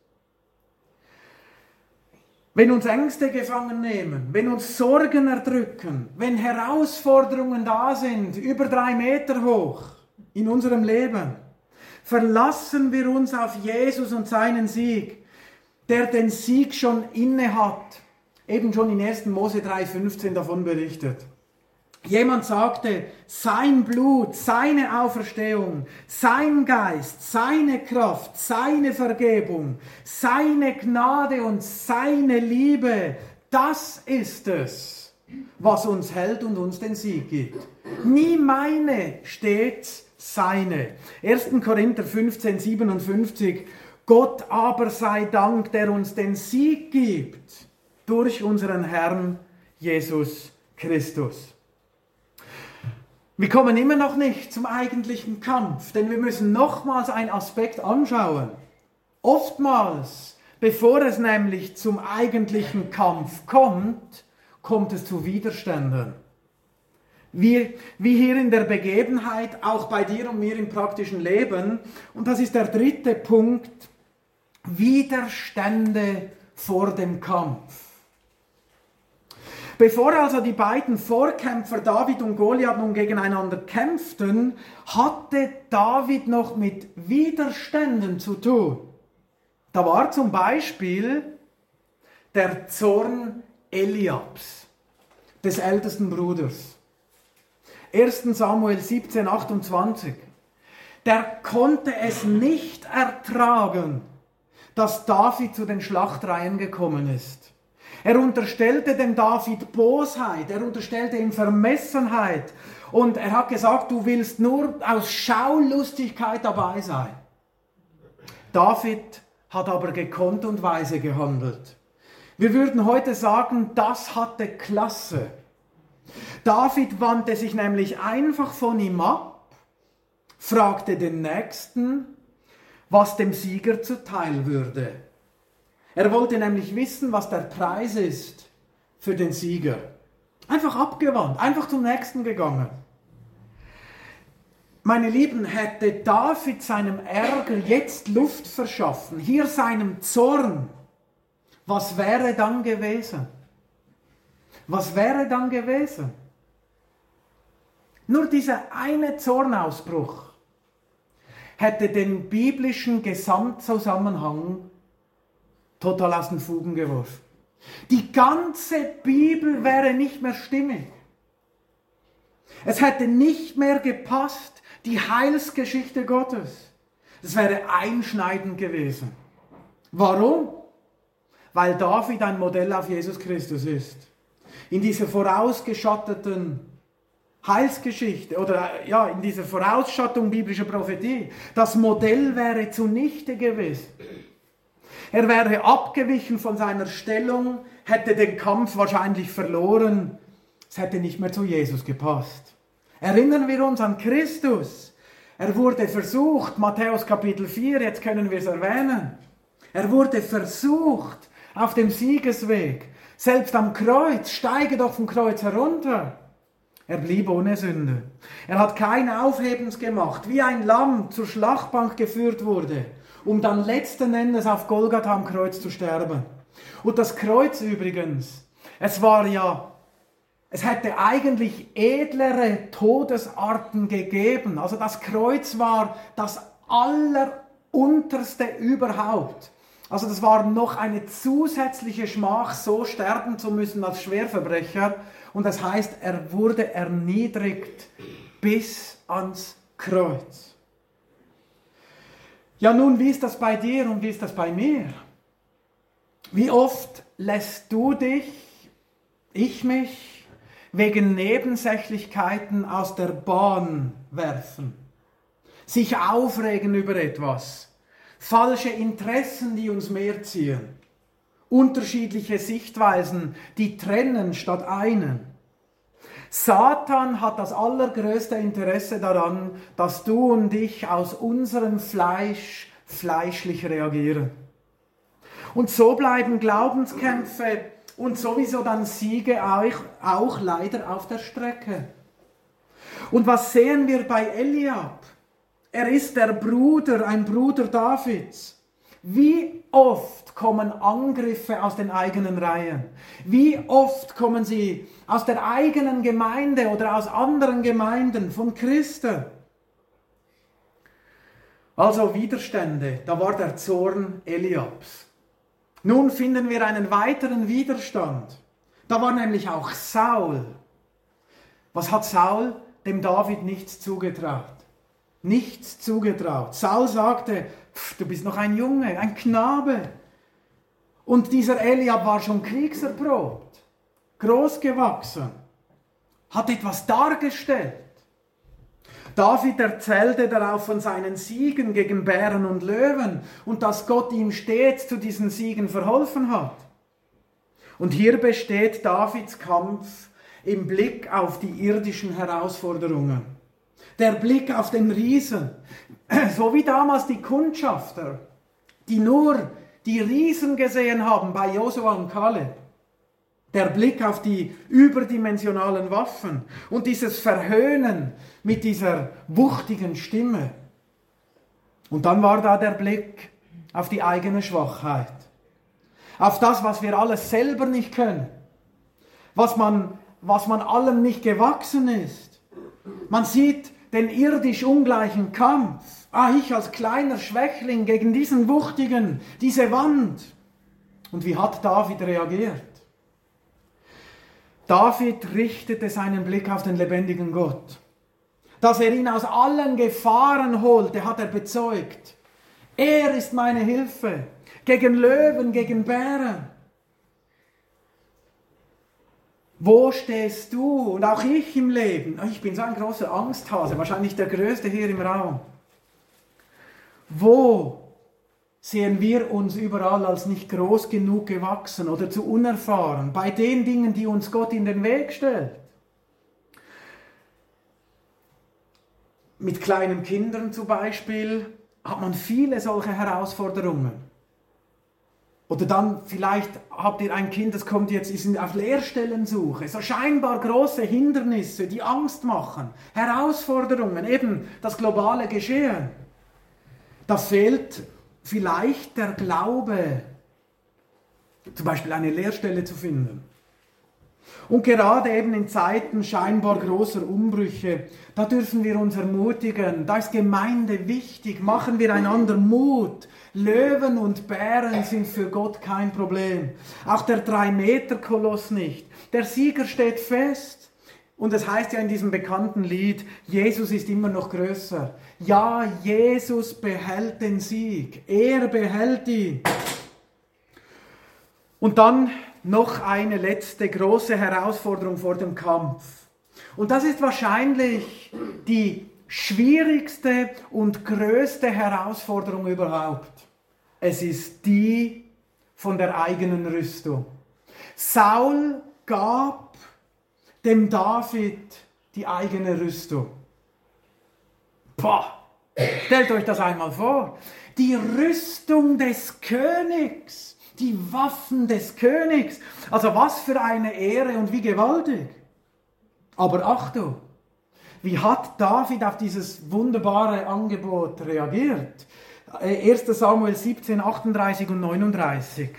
Wenn uns Ängste gefangen nehmen, wenn uns Sorgen erdrücken, wenn Herausforderungen da sind, über drei Meter hoch in unserem Leben, verlassen wir uns auf Jesus und seinen Sieg, der den Sieg schon inne hat, eben schon in ersten Mose drei fünfzehn davon berichtet. Jemand sagte, sein Blut, seine Auferstehung, sein Geist, seine Kraft, seine Vergebung, seine Gnade und seine Liebe, das ist es, was uns hält und uns den Sieg gibt. Nie meine, stets seine. erster Korinther fünfzehn, siebenundfünfzig. Gott aber sei Dank, der uns den Sieg gibt durch unseren Herrn Jesus Christus. Wir kommen immer noch nicht zum eigentlichen Kampf, denn wir müssen nochmals einen Aspekt anschauen. Oftmals, bevor es nämlich zum eigentlichen Kampf kommt, kommt es zu Widerständen. Wie, wie hier in der Begebenheit, auch bei dir und mir im praktischen Leben. Und das ist der dritte Punkt, Widerstände vor dem Kampf. Bevor also die beiden Vorkämpfer David und Goliath nun gegeneinander kämpften, hatte David noch mit Widerständen zu tun. Da war zum Beispiel der Zorn Eliabs, des ältesten Bruders. erster Samuel siebzehn, achtundzwanzig. Der konnte es nicht ertragen, dass David zu den Schlachtreihen gekommen ist. Er unterstellte dem David Bosheit, er unterstellte ihm Vermessenheit und er hat gesagt, du willst nur aus Schaulustigkeit dabei sein. David hat aber gekonnt und weise gehandelt. Wir würden heute sagen, das hatte Klasse. David wandte sich nämlich einfach von ihm ab, fragte den Nächsten, was dem Sieger zuteil würde. Er wollte nämlich wissen, was der Preis ist für den Sieger. Einfach abgewandt, einfach zum Nächsten gegangen. Meine Lieben, hätte David seinem Ärger jetzt Luft verschaffen, hier seinem Zorn, was wäre dann gewesen? Was wäre dann gewesen? Nur dieser eine Zornausbruch hätte den biblischen Gesamtzusammenhang total aus den Fugen geworfen. Die ganze Bibel wäre nicht mehr stimmig. Es hätte nicht mehr gepasst, die Heilsgeschichte Gottes. Es wäre einschneidend gewesen. Warum? Weil David ein Modell auf Jesus Christus ist. In dieser vorausgeschatteten Heilsgeschichte oder ja, in dieser Vorausschattung biblischer Prophetie, das Modell wäre zunichte gewesen. Er wäre abgewichen von seiner Stellung, hätte den Kampf wahrscheinlich verloren. Es hätte nicht mehr zu Jesus gepasst. Erinnern wir uns an Christus. Er wurde versucht, Matthäus Kapitel vier, jetzt können wir es erwähnen. Er wurde versucht auf dem Siegesweg. Selbst am Kreuz, steige doch vom Kreuz herunter. Er blieb ohne Sünde. Er hat kein Aufhebens gemacht, wie ein Lamm zur Schlachtbank geführt wurde, um dann letzten Endes auf Golgatha am Kreuz zu sterben. Und das Kreuz übrigens, es war ja, es hätte eigentlich edlere Todesarten gegeben. Also das Kreuz war das Allerunterste überhaupt. Also das war noch eine zusätzliche Schmach, so sterben zu müssen als Schwerverbrecher. Und das heißt, er wurde erniedrigt bis ans Kreuz. Ja nun, wie ist das bei dir und wie ist das bei mir? Wie oft lässt du dich, ich mich, wegen Nebensächlichkeiten aus der Bahn werfen? Sich aufregen über etwas? Falsche Interessen, die uns mehr ziehen. Unterschiedliche Sichtweisen, die trennen statt einen. Satan hat das allergrößte Interesse daran, dass du und ich aus unserem Fleisch fleischlich reagieren. Und so bleiben Glaubenskämpfe und sowieso dann Siege auch, auch leider auf der Strecke. Und was sehen wir bei Eliab? Er ist der Bruder, ein Bruder Davids. Wie oft kommen Angriffe aus den eigenen Reihen? Wie oft kommen sie aus der eigenen Gemeinde oder aus anderen Gemeinden von Christen? Also Widerstände, da war der Zorn Eliabs. Nun finden wir einen weiteren Widerstand. Da war nämlich auch Saul. Was hat Saul dem David nichts zugetraut? Nichts zugetraut. Saul sagte, du bist noch ein Junge, ein Knabe. Und dieser Eliab war schon kriegserprobt, großgewachsen, hat etwas dargestellt. David erzählte darauf von seinen Siegen gegen Bären und Löwen und dass Gott ihm stets zu diesen Siegen verholfen hat. Und hier besteht Davids Kampf im Blick auf die irdischen Herausforderungen. Der Blick auf den Riesen, so wie damals die Kundschafter, die nur die Riesen gesehen haben bei Josua und Kaleb. Der Blick auf die überdimensionalen Waffen und dieses Verhöhnen mit dieser wuchtigen Stimme. Und dann war da der Blick auf die eigene Schwachheit, auf das, was wir alles selber nicht können, was man, was man allem nicht gewachsen ist. Man sieht den irdisch ungleichen Kampf. Ah, ich als kleiner Schwächling gegen diesen Wuchtigen, diese Wand. Und wie hat David reagiert? David richtete seinen Blick auf den lebendigen Gott. Dass er ihn aus allen Gefahren holte, hat er bezeugt. Er ist meine Hilfe gegen Löwen, gegen Bären. Wo stehst du und auch ich im Leben? Ich bin so ein großer Angsthase, wahrscheinlich der größte hier im Raum. Wo sehen wir uns überall als nicht groß genug gewachsen oder zu unerfahren, bei den Dingen, die uns Gott in den Weg stellt? Mit kleinen Kindern zum Beispiel hat man viele solche Herausforderungen. Oder dann vielleicht habt ihr ein Kind, das kommt jetzt, ist auf Lehrstellensuche. So scheinbar große Hindernisse, die Angst machen. Herausforderungen, eben das globale Geschehen. Da fehlt vielleicht der Glaube, zum Beispiel eine Lehrstelle zu finden. Und gerade eben in Zeiten scheinbar großer Umbrüche, da dürfen wir uns ermutigen, da ist Gemeinde wichtig, machen wir einander Mut. Löwen und Bären sind für Gott kein Problem. Auch der Drei-Meter-Koloss nicht. Der Sieger steht fest. Und es heißt ja in diesem bekannten Lied, Jesus ist immer noch größer. Ja, Jesus behält den Sieg. Er behält ihn. Und dann noch eine letzte große Herausforderung vor dem Kampf. Und das ist wahrscheinlich die schwierigste und größte Herausforderung überhaupt. Es ist die von der eigenen Rüstung. Saul gab dem David die eigene Rüstung. Boah, stellt euch das einmal vor. Die Rüstung des Königs, die Waffen des Königs. Also was für eine Ehre und wie gewaltig. Aber Achtung, wie hat David auf dieses wunderbare Angebot reagiert? erster Samuel siebzehn, achtunddreißig und neununddreißig.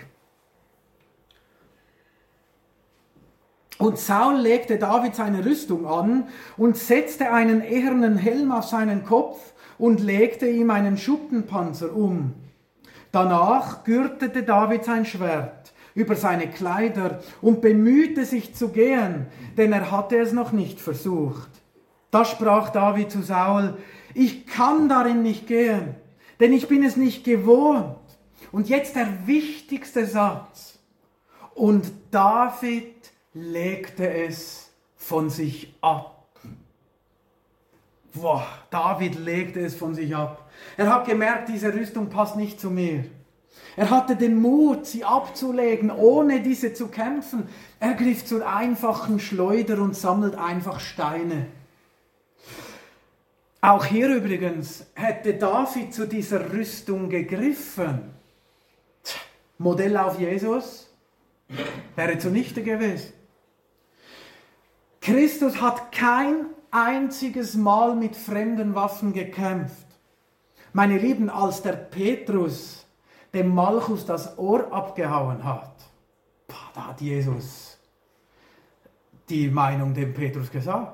Und Saul legte David seine Rüstung an und setzte einen ehernen Helm auf seinen Kopf und legte ihm einen Schuppenpanzer um. Danach gürtete David sein Schwert über seine Kleider und bemühte sich zu gehen, denn er hatte es noch nicht versucht. Da sprach David zu Saul: Ich kann darin nicht gehen, denn ich bin es nicht gewohnt. Und jetzt der wichtigste Satz. Und David legte es von sich ab. Boah, David legte es von sich ab. Er hat gemerkt, diese Rüstung passt nicht zu mir. Er hatte den Mut, sie abzulegen, ohne diese zu kämpfen. Er griff zur einfachen Schleuder und sammelt einfach Steine. Auch hier übrigens hätte David zu dieser Rüstung gegriffen. Modell auf Jesus wäre zunichte gewesen. Christus hat kein einziges Mal mit fremden Waffen gekämpft. Meine Lieben, als der Petrus dem Malchus das Ohr abgehauen hat, da hat Jesus die Meinung dem Petrus gesagt.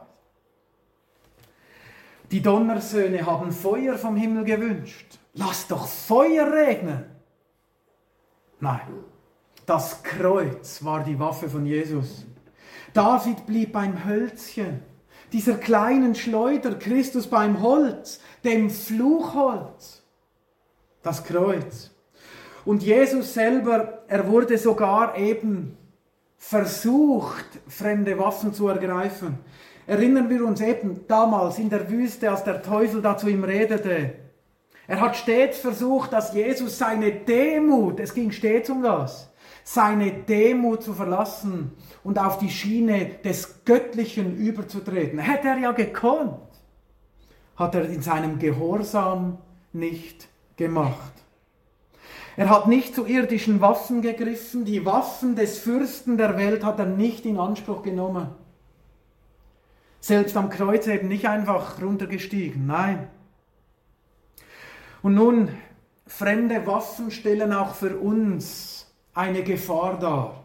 Die Donnersöhne haben Feuer vom Himmel gewünscht. Lass doch Feuer regnen. Nein, das Kreuz war die Waffe von Jesus. David blieb beim Hölzchen. dieser kleinen Schleuder, Christus beim Holz, dem Fluchholz, das Kreuz. Und Jesus selber, er wurde sogar eben versucht, fremde Waffen zu ergreifen. Erinnern wir uns eben damals in der Wüste, als der Teufel da zu ihm redete. Er hat stets versucht, dass Jesus seine Demut, es ging stets um das, seine Demut zu verlassen und auf die Schiene des Göttlichen überzutreten. Hätte er ja gekonnt, hat er in seinem Gehorsam nicht gemacht. Er hat nicht zu irdischen Waffen gegriffen, die Waffen des Fürsten der Welt hat er nicht in Anspruch genommen. Selbst am Kreuz eben nicht einfach runtergestiegen, nein. Und nun, fremde Waffen stellen auch für uns eine Gefahr dar.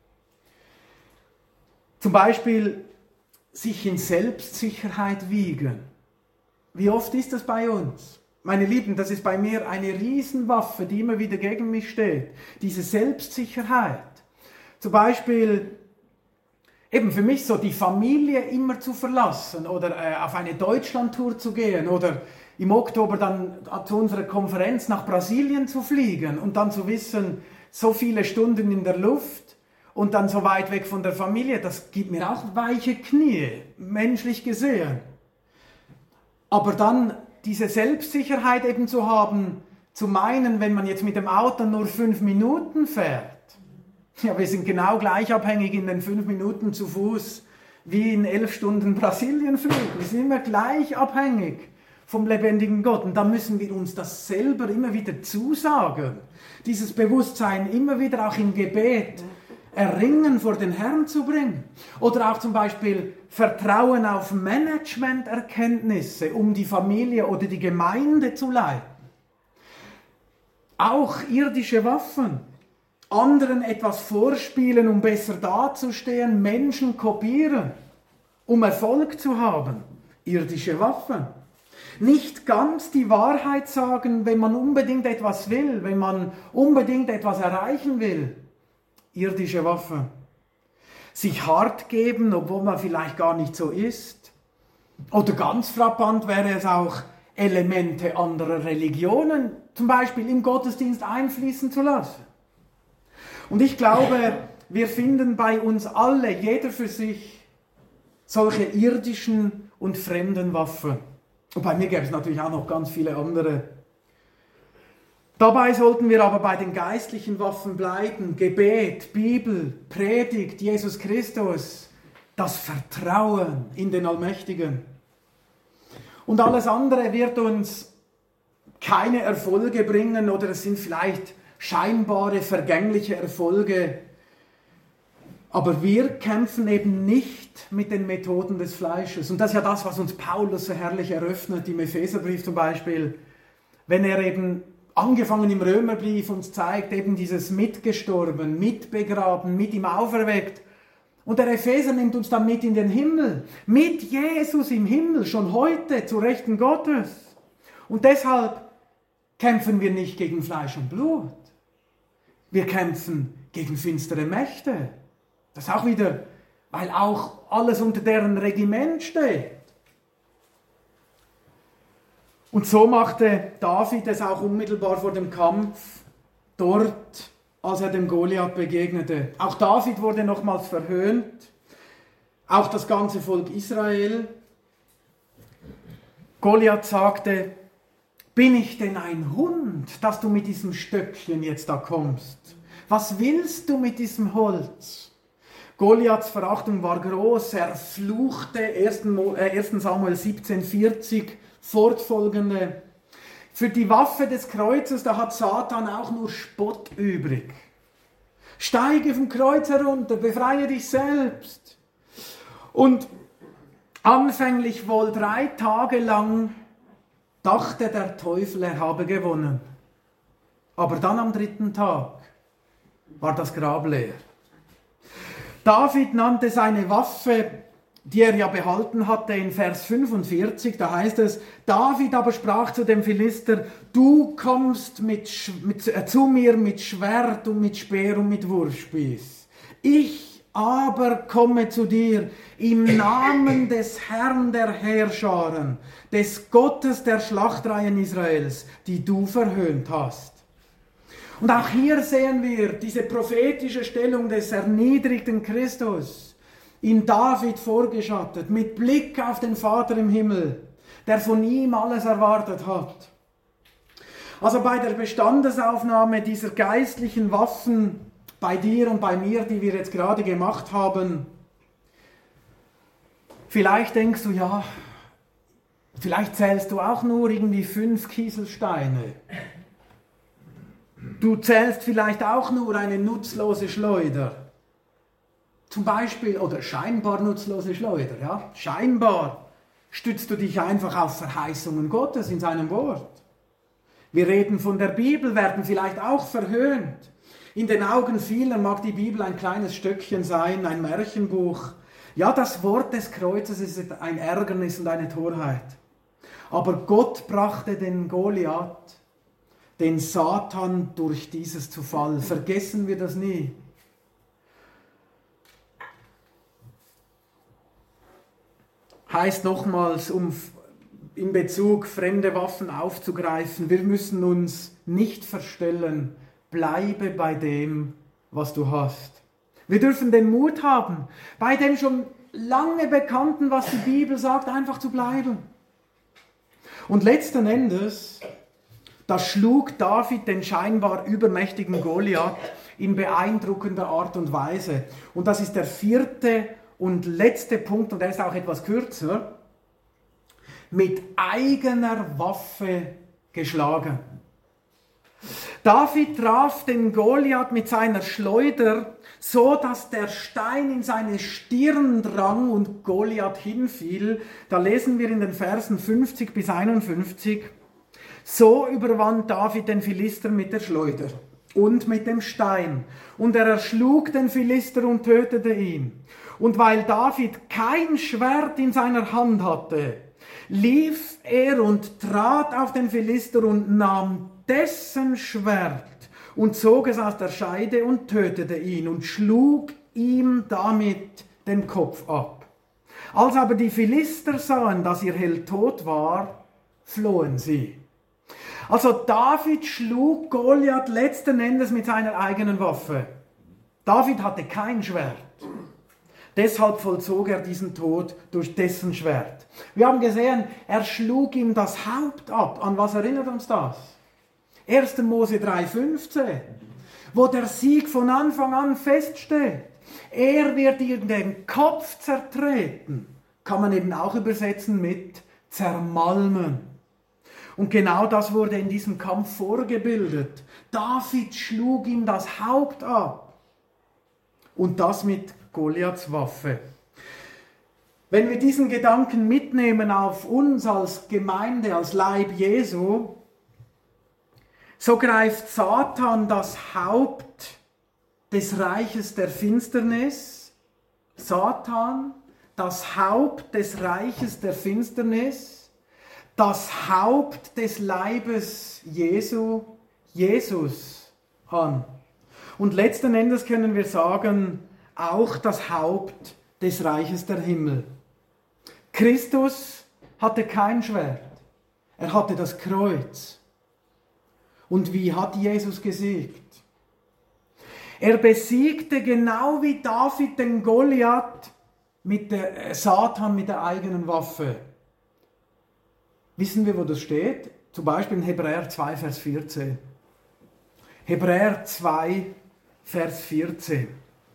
Zum Beispiel sich in Selbstsicherheit wiegen. Wie oft ist das bei uns? Meine Lieben, das ist bei mir eine Riesenwaffe, die immer wieder gegen mich steht. Diese Selbstsicherheit. Zum Beispiel eben für mich so die Familie immer zu verlassen oder äh, auf eine Deutschlandtour zu gehen oder im Oktober dann zu unserer Konferenz nach Brasilien zu fliegen und dann zu wissen, so viele Stunden in der Luft und dann so weit weg von der Familie, das gibt mir auch weiche Knie, menschlich gesehen. Aber dann diese Selbstsicherheit eben zu haben, zu meinen, wenn man jetzt mit dem Auto nur fünf Minuten fährt, ja, wir sind genau gleich abhängig in den fünf Minuten zu Fuß wie in elf Stunden Brasilienflug. Wir sind immer gleich abhängig vom lebendigen Gott. Und da müssen wir uns das selber immer wieder zusagen. Dieses Bewusstsein immer wieder auch im Gebet erringen, vor den Herrn zu bringen. Oder auch zum Beispiel Vertrauen auf Managementerkenntnisse, um die Familie oder die Gemeinde zu leiten. Auch irdische Waffen. Anderen etwas vorspielen, um besser dazustehen, Menschen kopieren, um Erfolg zu haben. Irdische Waffen. Nicht ganz die Wahrheit sagen, wenn man unbedingt etwas will, wenn man unbedingt etwas erreichen will. Irdische Waffen. Sich hart geben, obwohl man vielleicht gar nicht so ist. Oder ganz frappant wäre es auch, Elemente anderer Religionen, zum Beispiel im Gottesdienst einfließen zu lassen. Und ich glaube, wir finden bei uns alle, jeder für sich, solche irdischen und fremden Waffen. Und bei mir gäbe es natürlich auch noch ganz viele andere. Dabei sollten wir aber bei den geistlichen Waffen bleiben. Gebet, Bibel, Predigt, Jesus Christus, das Vertrauen in den Allmächtigen. Und alles andere wird uns keine Erfolge bringen oder es sind vielleicht scheinbare, vergängliche Erfolge. Aber wir kämpfen eben nicht mit den Methoden des Fleisches. Und das ist ja das, was uns Paulus so herrlich eröffnet, im Epheserbrief zum Beispiel, wenn er eben angefangen im Römerbrief uns zeigt, eben dieses mitgestorben, mitbegraben, mit ihm auferweckt. Und der Epheser nimmt uns dann mit in den Himmel, mit Jesus im Himmel, schon heute, zu Rechten Gottes. Und deshalb kämpfen wir nicht gegen Fleisch und Blut. Wir kämpfen gegen finstere Mächte. Das ist auch wieder, weil auch alles unter deren Regiment steht. Und so machte David es auch unmittelbar vor dem Kampf dort, als er dem Goliath begegnete. Auch David wurde nochmals verhöhnt, auch das ganze Volk Israel. Goliath sagte, bin ich denn ein Hund, dass du mit diesem Stöckchen jetzt da kommst? Was willst du mit diesem Holz? Goliaths Verachtung war groß, er fluchte, erster Samuel siebzehn vierzig, fortfolgende. Für die Waffe des Kreuzes, da hat Satan auch nur Spott übrig. Steige vom Kreuz herunter, befreie dich selbst. Und anfänglich wohl drei Tage lang dachte der Teufel, er habe gewonnen. Aber dann am dritten Tag war das Grab leer. David nannte seine Waffe, die er ja behalten hatte, in Vers fünfundvierzig, da heißt es, David aber sprach zu dem Philister, du kommst mit, mit, äh, zu mir mit Schwert und mit Speer und mit Wurfspieß. Ich aber komme zu dir im Namen des Herrn der Heerscharen, des Gottes der Schlachtreihen Israels, die du verhöhnt hast. Und auch hier sehen wir diese prophetische Stellung des erniedrigten Christus in David vorgeschattet, mit Blick auf den Vater im Himmel, der von ihm alles erwartet hat. Also bei der Bestandesaufnahme dieser geistlichen Waffen bei dir und bei mir, die wir jetzt gerade gemacht haben, vielleicht denkst du, ja, vielleicht zählst du auch nur irgendwie fünf Kieselsteine. Du zählst vielleicht auch nur eine nutzlose Schleuder. Zum Beispiel, oder scheinbar nutzlose Schleuder, ja? Scheinbar stützt du dich einfach auf Verheißungen Gottes in seinem Wort. Wir reden von der Bibel, werden vielleicht auch verhöhnt. In den Augen vieler mag die Bibel ein kleines Stöckchen sein, ein Märchenbuch. Ja, das Wort des Kreuzes ist ein Ärgernis und eine Torheit. Aber Gott brachte den Goliath, den Satan, durch dieses zu Fall. Vergessen wir das nie. Heißt nochmals, um in Bezug fremde Waffen aufzugreifen, wir müssen uns nicht verstellen, bleibe bei dem, was du hast. Wir dürfen den Mut haben, bei dem schon lange Bekannten, was die Bibel sagt, einfach zu bleiben. Und letzten Endes, da schlug David den scheinbar übermächtigen Goliath in beeindruckender Art und Weise. Und das ist der vierte und letzte Punkt, und der ist auch etwas kürzer, mit eigener Waffe geschlagen. David traf den Goliath mit seiner Schleuder, so dass der Stein in seine Stirn drang und Goliath hinfiel. Da lesen wir in den Versen fünfzig bis einundfünfzig. So überwand David den Philister mit der Schleuder und mit dem Stein. Und er erschlug den Philister und tötete ihn. Und weil David kein Schwert in seiner Hand hatte, lief er und trat auf den Philister und nahm dessen Schwert und zog es aus der Scheide und tötete ihn und schlug ihm damit den Kopf ab. Als aber die Philister sahen, dass ihr Held tot war, flohen sie. Also David schlug Goliath letzten Endes mit seiner eigenen Waffe. David hatte kein Schwert. Deshalb vollzog er diesen Tod durch dessen Schwert. Wir haben gesehen, er schlug ihm das Haupt ab. An was erinnert uns das? erster Mose drei fünfzehn, wo der Sieg von Anfang an feststeht. Er wird ihm den Kopf zertreten. Kann man eben auch übersetzen mit zermalmen. Und genau das wurde in diesem Kampf vorgebildet. David schlug ihm das Haupt ab. Und das mit Goliaths Waffe. Wenn wir diesen Gedanken mitnehmen auf uns als Gemeinde, als Leib Jesu, so greift Satan das Haupt des Reiches der Finsternis, Satan, das Haupt des Reiches der Finsternis, das Haupt des Leibes Jesu, Jesus, an. Und letzten Endes können wir sagen, auch das Haupt des Reiches der Himmel. Christus hatte kein Schwert, er hatte das Kreuz. Und wie hat Jesus gesiegt? Er besiegte genau wie David den Goliath mit der Satan mit der eigenen Waffe. Wissen wir, wo das steht? Zum Beispiel in Hebräer zwei, Vers vierzehn. Hebräer zwei, Vers vierzehn.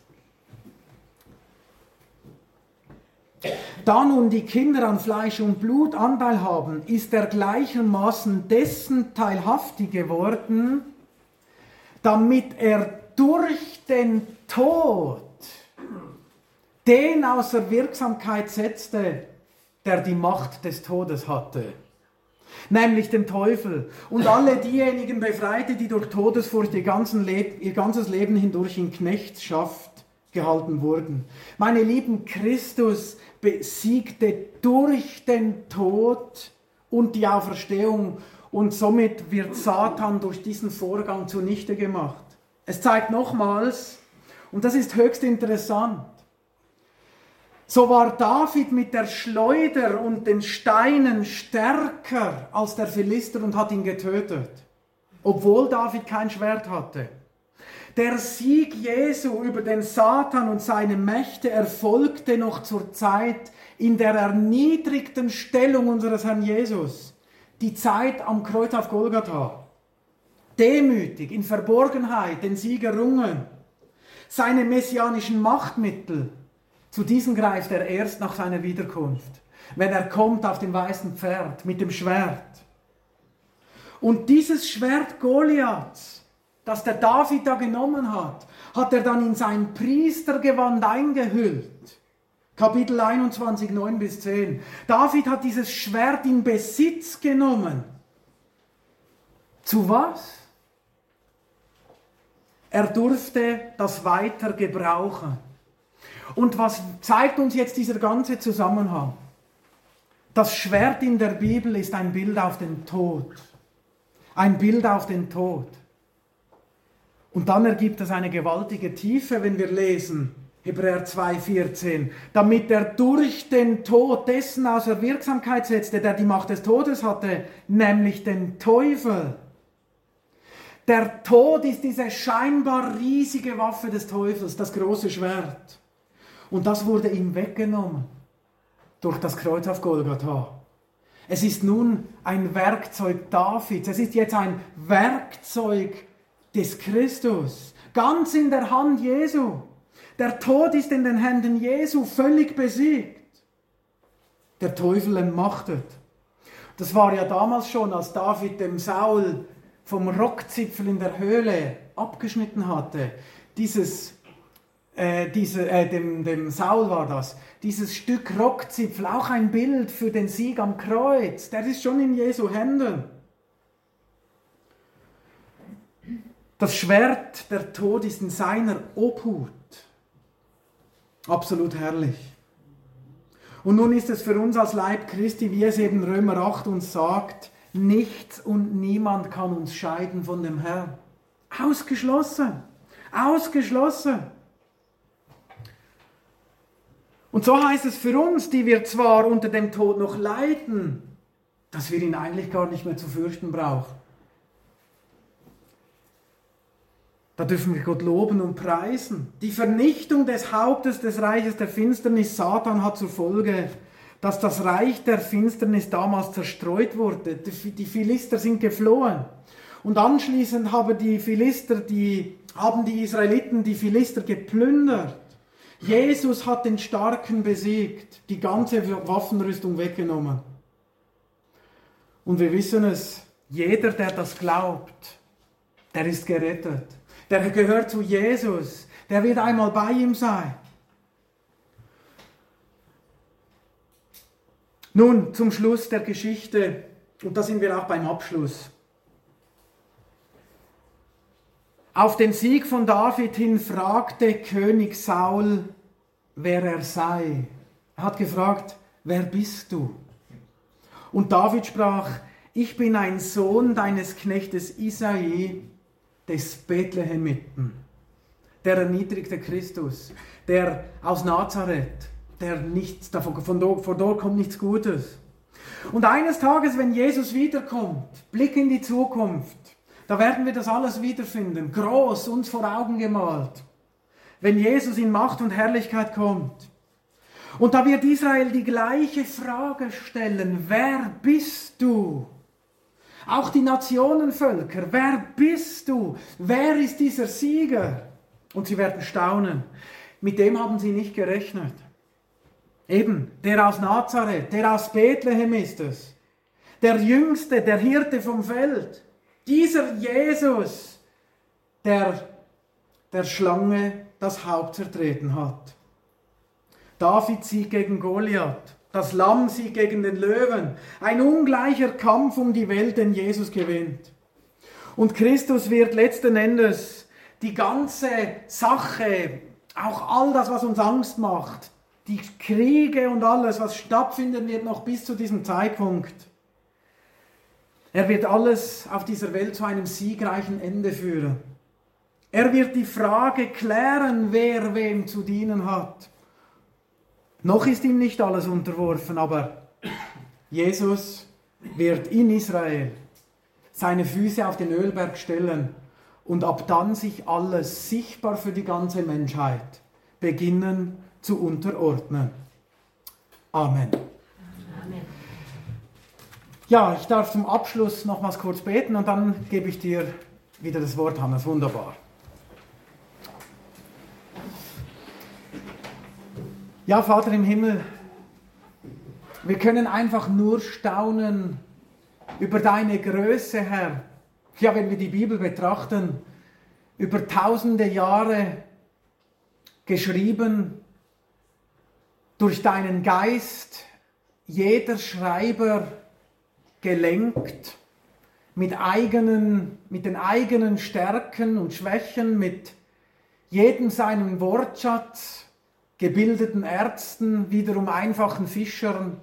Da nun die Kinder an Fleisch und Blut Anteil haben, ist er gleichermaßen dessen teilhaftig geworden, damit er durch den Tod den außer Wirksamkeit setzte, der die Macht des Todes hatte, nämlich den Teufel, und alle diejenigen befreite, die durch Todesfurcht ihr, ganzen Leb- ihr ganzes Leben hindurch in Knechtschaft gehalten wurden. Meine Lieben, Christus besiegte durch den Tod und die Auferstehung, und somit wird Satan durch diesen Vorgang zunichte gemacht. Es zeigt nochmals, Und das ist höchst interessant. So war David mit der Schleuder und den Steinen stärker als der Philister und hat ihn getötet, obwohl David kein Schwert hatte. Der Sieg Jesu über den Satan und seine Mächte erfolgte noch zur Zeit in der erniedrigten Stellung unseres Herrn Jesus, die Zeit am Kreuz auf Golgatha. Demütig, in Verborgenheit, den Sieg errungen. Seine messianischen Machtmittel, zu diesen greift er erst nach seiner Wiederkunft, wenn er kommt auf dem weißen Pferd mit dem Schwert. Und dieses Schwert Goliaths, das der David da genommen hat, hat er dann in sein Priestergewand eingehüllt. Kapitel einundzwanzig, neun bis zehn. David hat dieses Schwert in Besitz genommen. Zu was? Er durfte das weiter gebrauchen. Und was zeigt uns jetzt dieser ganze Zusammenhang? Das Schwert in der Bibel ist ein Bild auf den Tod. Ein Bild auf den Tod. Und dann ergibt es eine gewaltige Tiefe, wenn wir lesen, Hebräer zwei, vierzehn, damit er durch den Tod dessen außer Wirksamkeit setzte, der die Macht des Todes hatte, nämlich den Teufel. Der Tod ist diese scheinbar riesige Waffe des Teufels, das große Schwert. Und das wurde ihm weggenommen durch das Kreuz auf Golgatha. Es ist nun ein Werkzeug Davids, es ist jetzt ein Werkzeug des Christus, ganz in der Hand Jesu. Der Tod ist in den Händen Jesu völlig besiegt. Der Teufel entmachtet. Das war ja damals schon, als David dem Saul vom Rockzipfel in der Höhle abgeschnitten hatte. Dieses, äh, diese, äh, dem, dem Saul war das, dieses Stück Rockzipfel, auch ein Bild für den Sieg am Kreuz, der ist schon in Jesu Händen. Das Schwert, der Tod ist in seiner Obhut. Absolut herrlich. Und nun ist es für uns als Leib Christi, wie es eben Römer acht uns sagt, nichts und niemand kann uns scheiden von dem Herrn. Ausgeschlossen. Ausgeschlossen. Und so heißt es für uns, die wir zwar unter dem Tod noch leiden, dass wir ihn eigentlich gar nicht mehr zu fürchten brauchen. Da dürfen wir Gott loben und preisen. Die Vernichtung des Hauptes des Reiches der Finsternis, Satan, hat zur Folge, dass das Reich der Finsternis damals zerstreut wurde. Die Philister sind geflohen. Und anschließend haben die Philister, die, haben die Israeliten die Philister geplündert. Jesus hat den Starken besiegt, die ganze Waffenrüstung weggenommen. Und wir wissen es, jeder, der das glaubt, der ist gerettet. Der gehört zu Jesus. Der wird einmal bei ihm sein. Nun, zum Schluss der Geschichte, und da sind wir auch beim Abschluss. Auf den Sieg von David hin fragte König Saul, wer er sei. Er hat gefragt, wer bist du? Und David sprach, ich bin ein Sohn deines Knechtes Isai, des Bethlehemiten, der erniedrigte Christus, der aus Nazareth, der nichts davon, von dort, von dort kommt nichts Gutes. Und eines Tages, wenn Jesus wiederkommt, Blick in die Zukunft, da werden wir das alles wiederfinden, groß uns vor Augen gemalt, wenn Jesus in Macht und Herrlichkeit kommt. Und da wird Israel die gleiche Frage stellen, wer bist du? Auch die Nationenvölker, wer bist du? Wer ist dieser Sieger? Und sie werden staunen. Mit dem haben sie nicht gerechnet. Eben, der aus Nazareth, der aus Bethlehem ist es. Der Jüngste, der Hirte vom Feld. Dieser Jesus, der der Schlange das Haupt zertreten hat. David Sieg gegen Goliath. Das Lamm siegt gegen den Löwen. Ein ungleicher Kampf um die Welt, den Jesus gewinnt. Und Christus wird letzten Endes die ganze Sache, auch all das, was uns Angst macht, die Kriege und alles, was stattfinden wird noch bis zu diesem Zeitpunkt. Er wird alles auf dieser Welt zu einem siegreichen Ende führen. Er wird die Frage klären, wer wem zu dienen hat. Noch ist ihm nicht alles unterworfen, aber Jesus wird in Israel seine Füße auf den Ölberg stellen und ab dann sich alles sichtbar für die ganze Menschheit beginnen zu unterordnen. Amen. Amen. Ja, ich darf zum Abschluss nochmals kurz beten und dann gebe ich dir wieder das Wort, Hannes. Wunderbar. Ja, Vater im Himmel, wir können einfach nur staunen über deine Größe, Herr. Ja, wenn wir die Bibel betrachten, über tausende Jahre geschrieben, durch deinen Geist, jeder Schreiber gelenkt, mit, eigenen, mit den eigenen Stärken und Schwächen, mit jedem seinem Wortschatz, gebildeten Ärzten, wiederum einfachen Fischern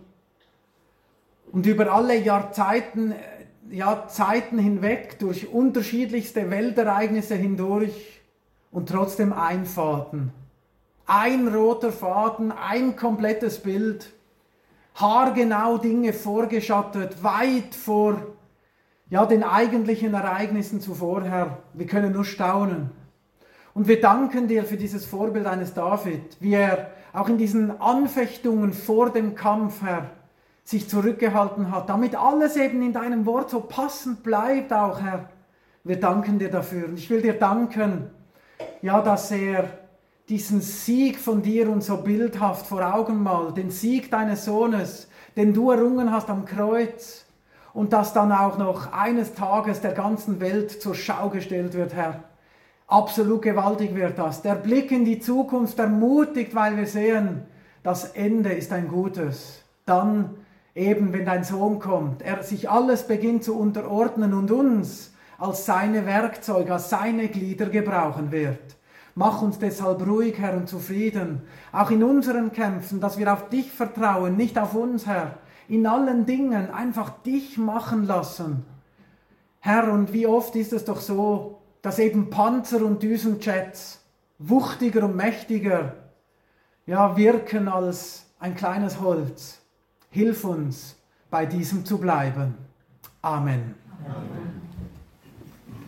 und über alle Jahrzeiten, Jahrzeiten hinweg, durch unterschiedlichste Weltereignisse hindurch und trotzdem ein Faden. Ein roter Faden, ein komplettes Bild, haargenau Dinge vorgeschattet, weit vor ja, den eigentlichen Ereignissen zuvor, Herr. Wir können nur staunen. Und wir danken dir für dieses Vorbild eines David, wie er auch in diesen Anfechtungen vor dem Kampf, Herr, sich zurückgehalten hat, damit alles eben in deinem Wort so passend bleibt auch, Herr. Wir danken dir dafür. Und ich will dir danken, ja, dass er diesen Sieg von dir uns so bildhaft vor Augen malt, den Sieg deines Sohnes, den du errungen hast am Kreuz und dass dann auch noch eines Tages der ganzen Welt zur Schau gestellt wird, Herr. Absolut gewaltig wird das. Der Blick in die Zukunft ermutigt, weil wir sehen, das Ende ist ein gutes. Dann eben, wenn dein Sohn kommt, er sich alles beginnt zu unterordnen und uns als seine Werkzeuge, als seine Glieder gebrauchen wird. Mach uns deshalb ruhig, Herr, und zufrieden, auch in unseren Kämpfen, dass wir auf dich vertrauen, nicht auf uns, Herr. In allen Dingen einfach dich machen lassen. Herr, und wie oft ist es doch so, dass eben Panzer und Düsenjets wuchtiger und mächtiger ja, wirken als ein kleines Holz. Hilf uns, bei diesem zu bleiben. Amen. Amen.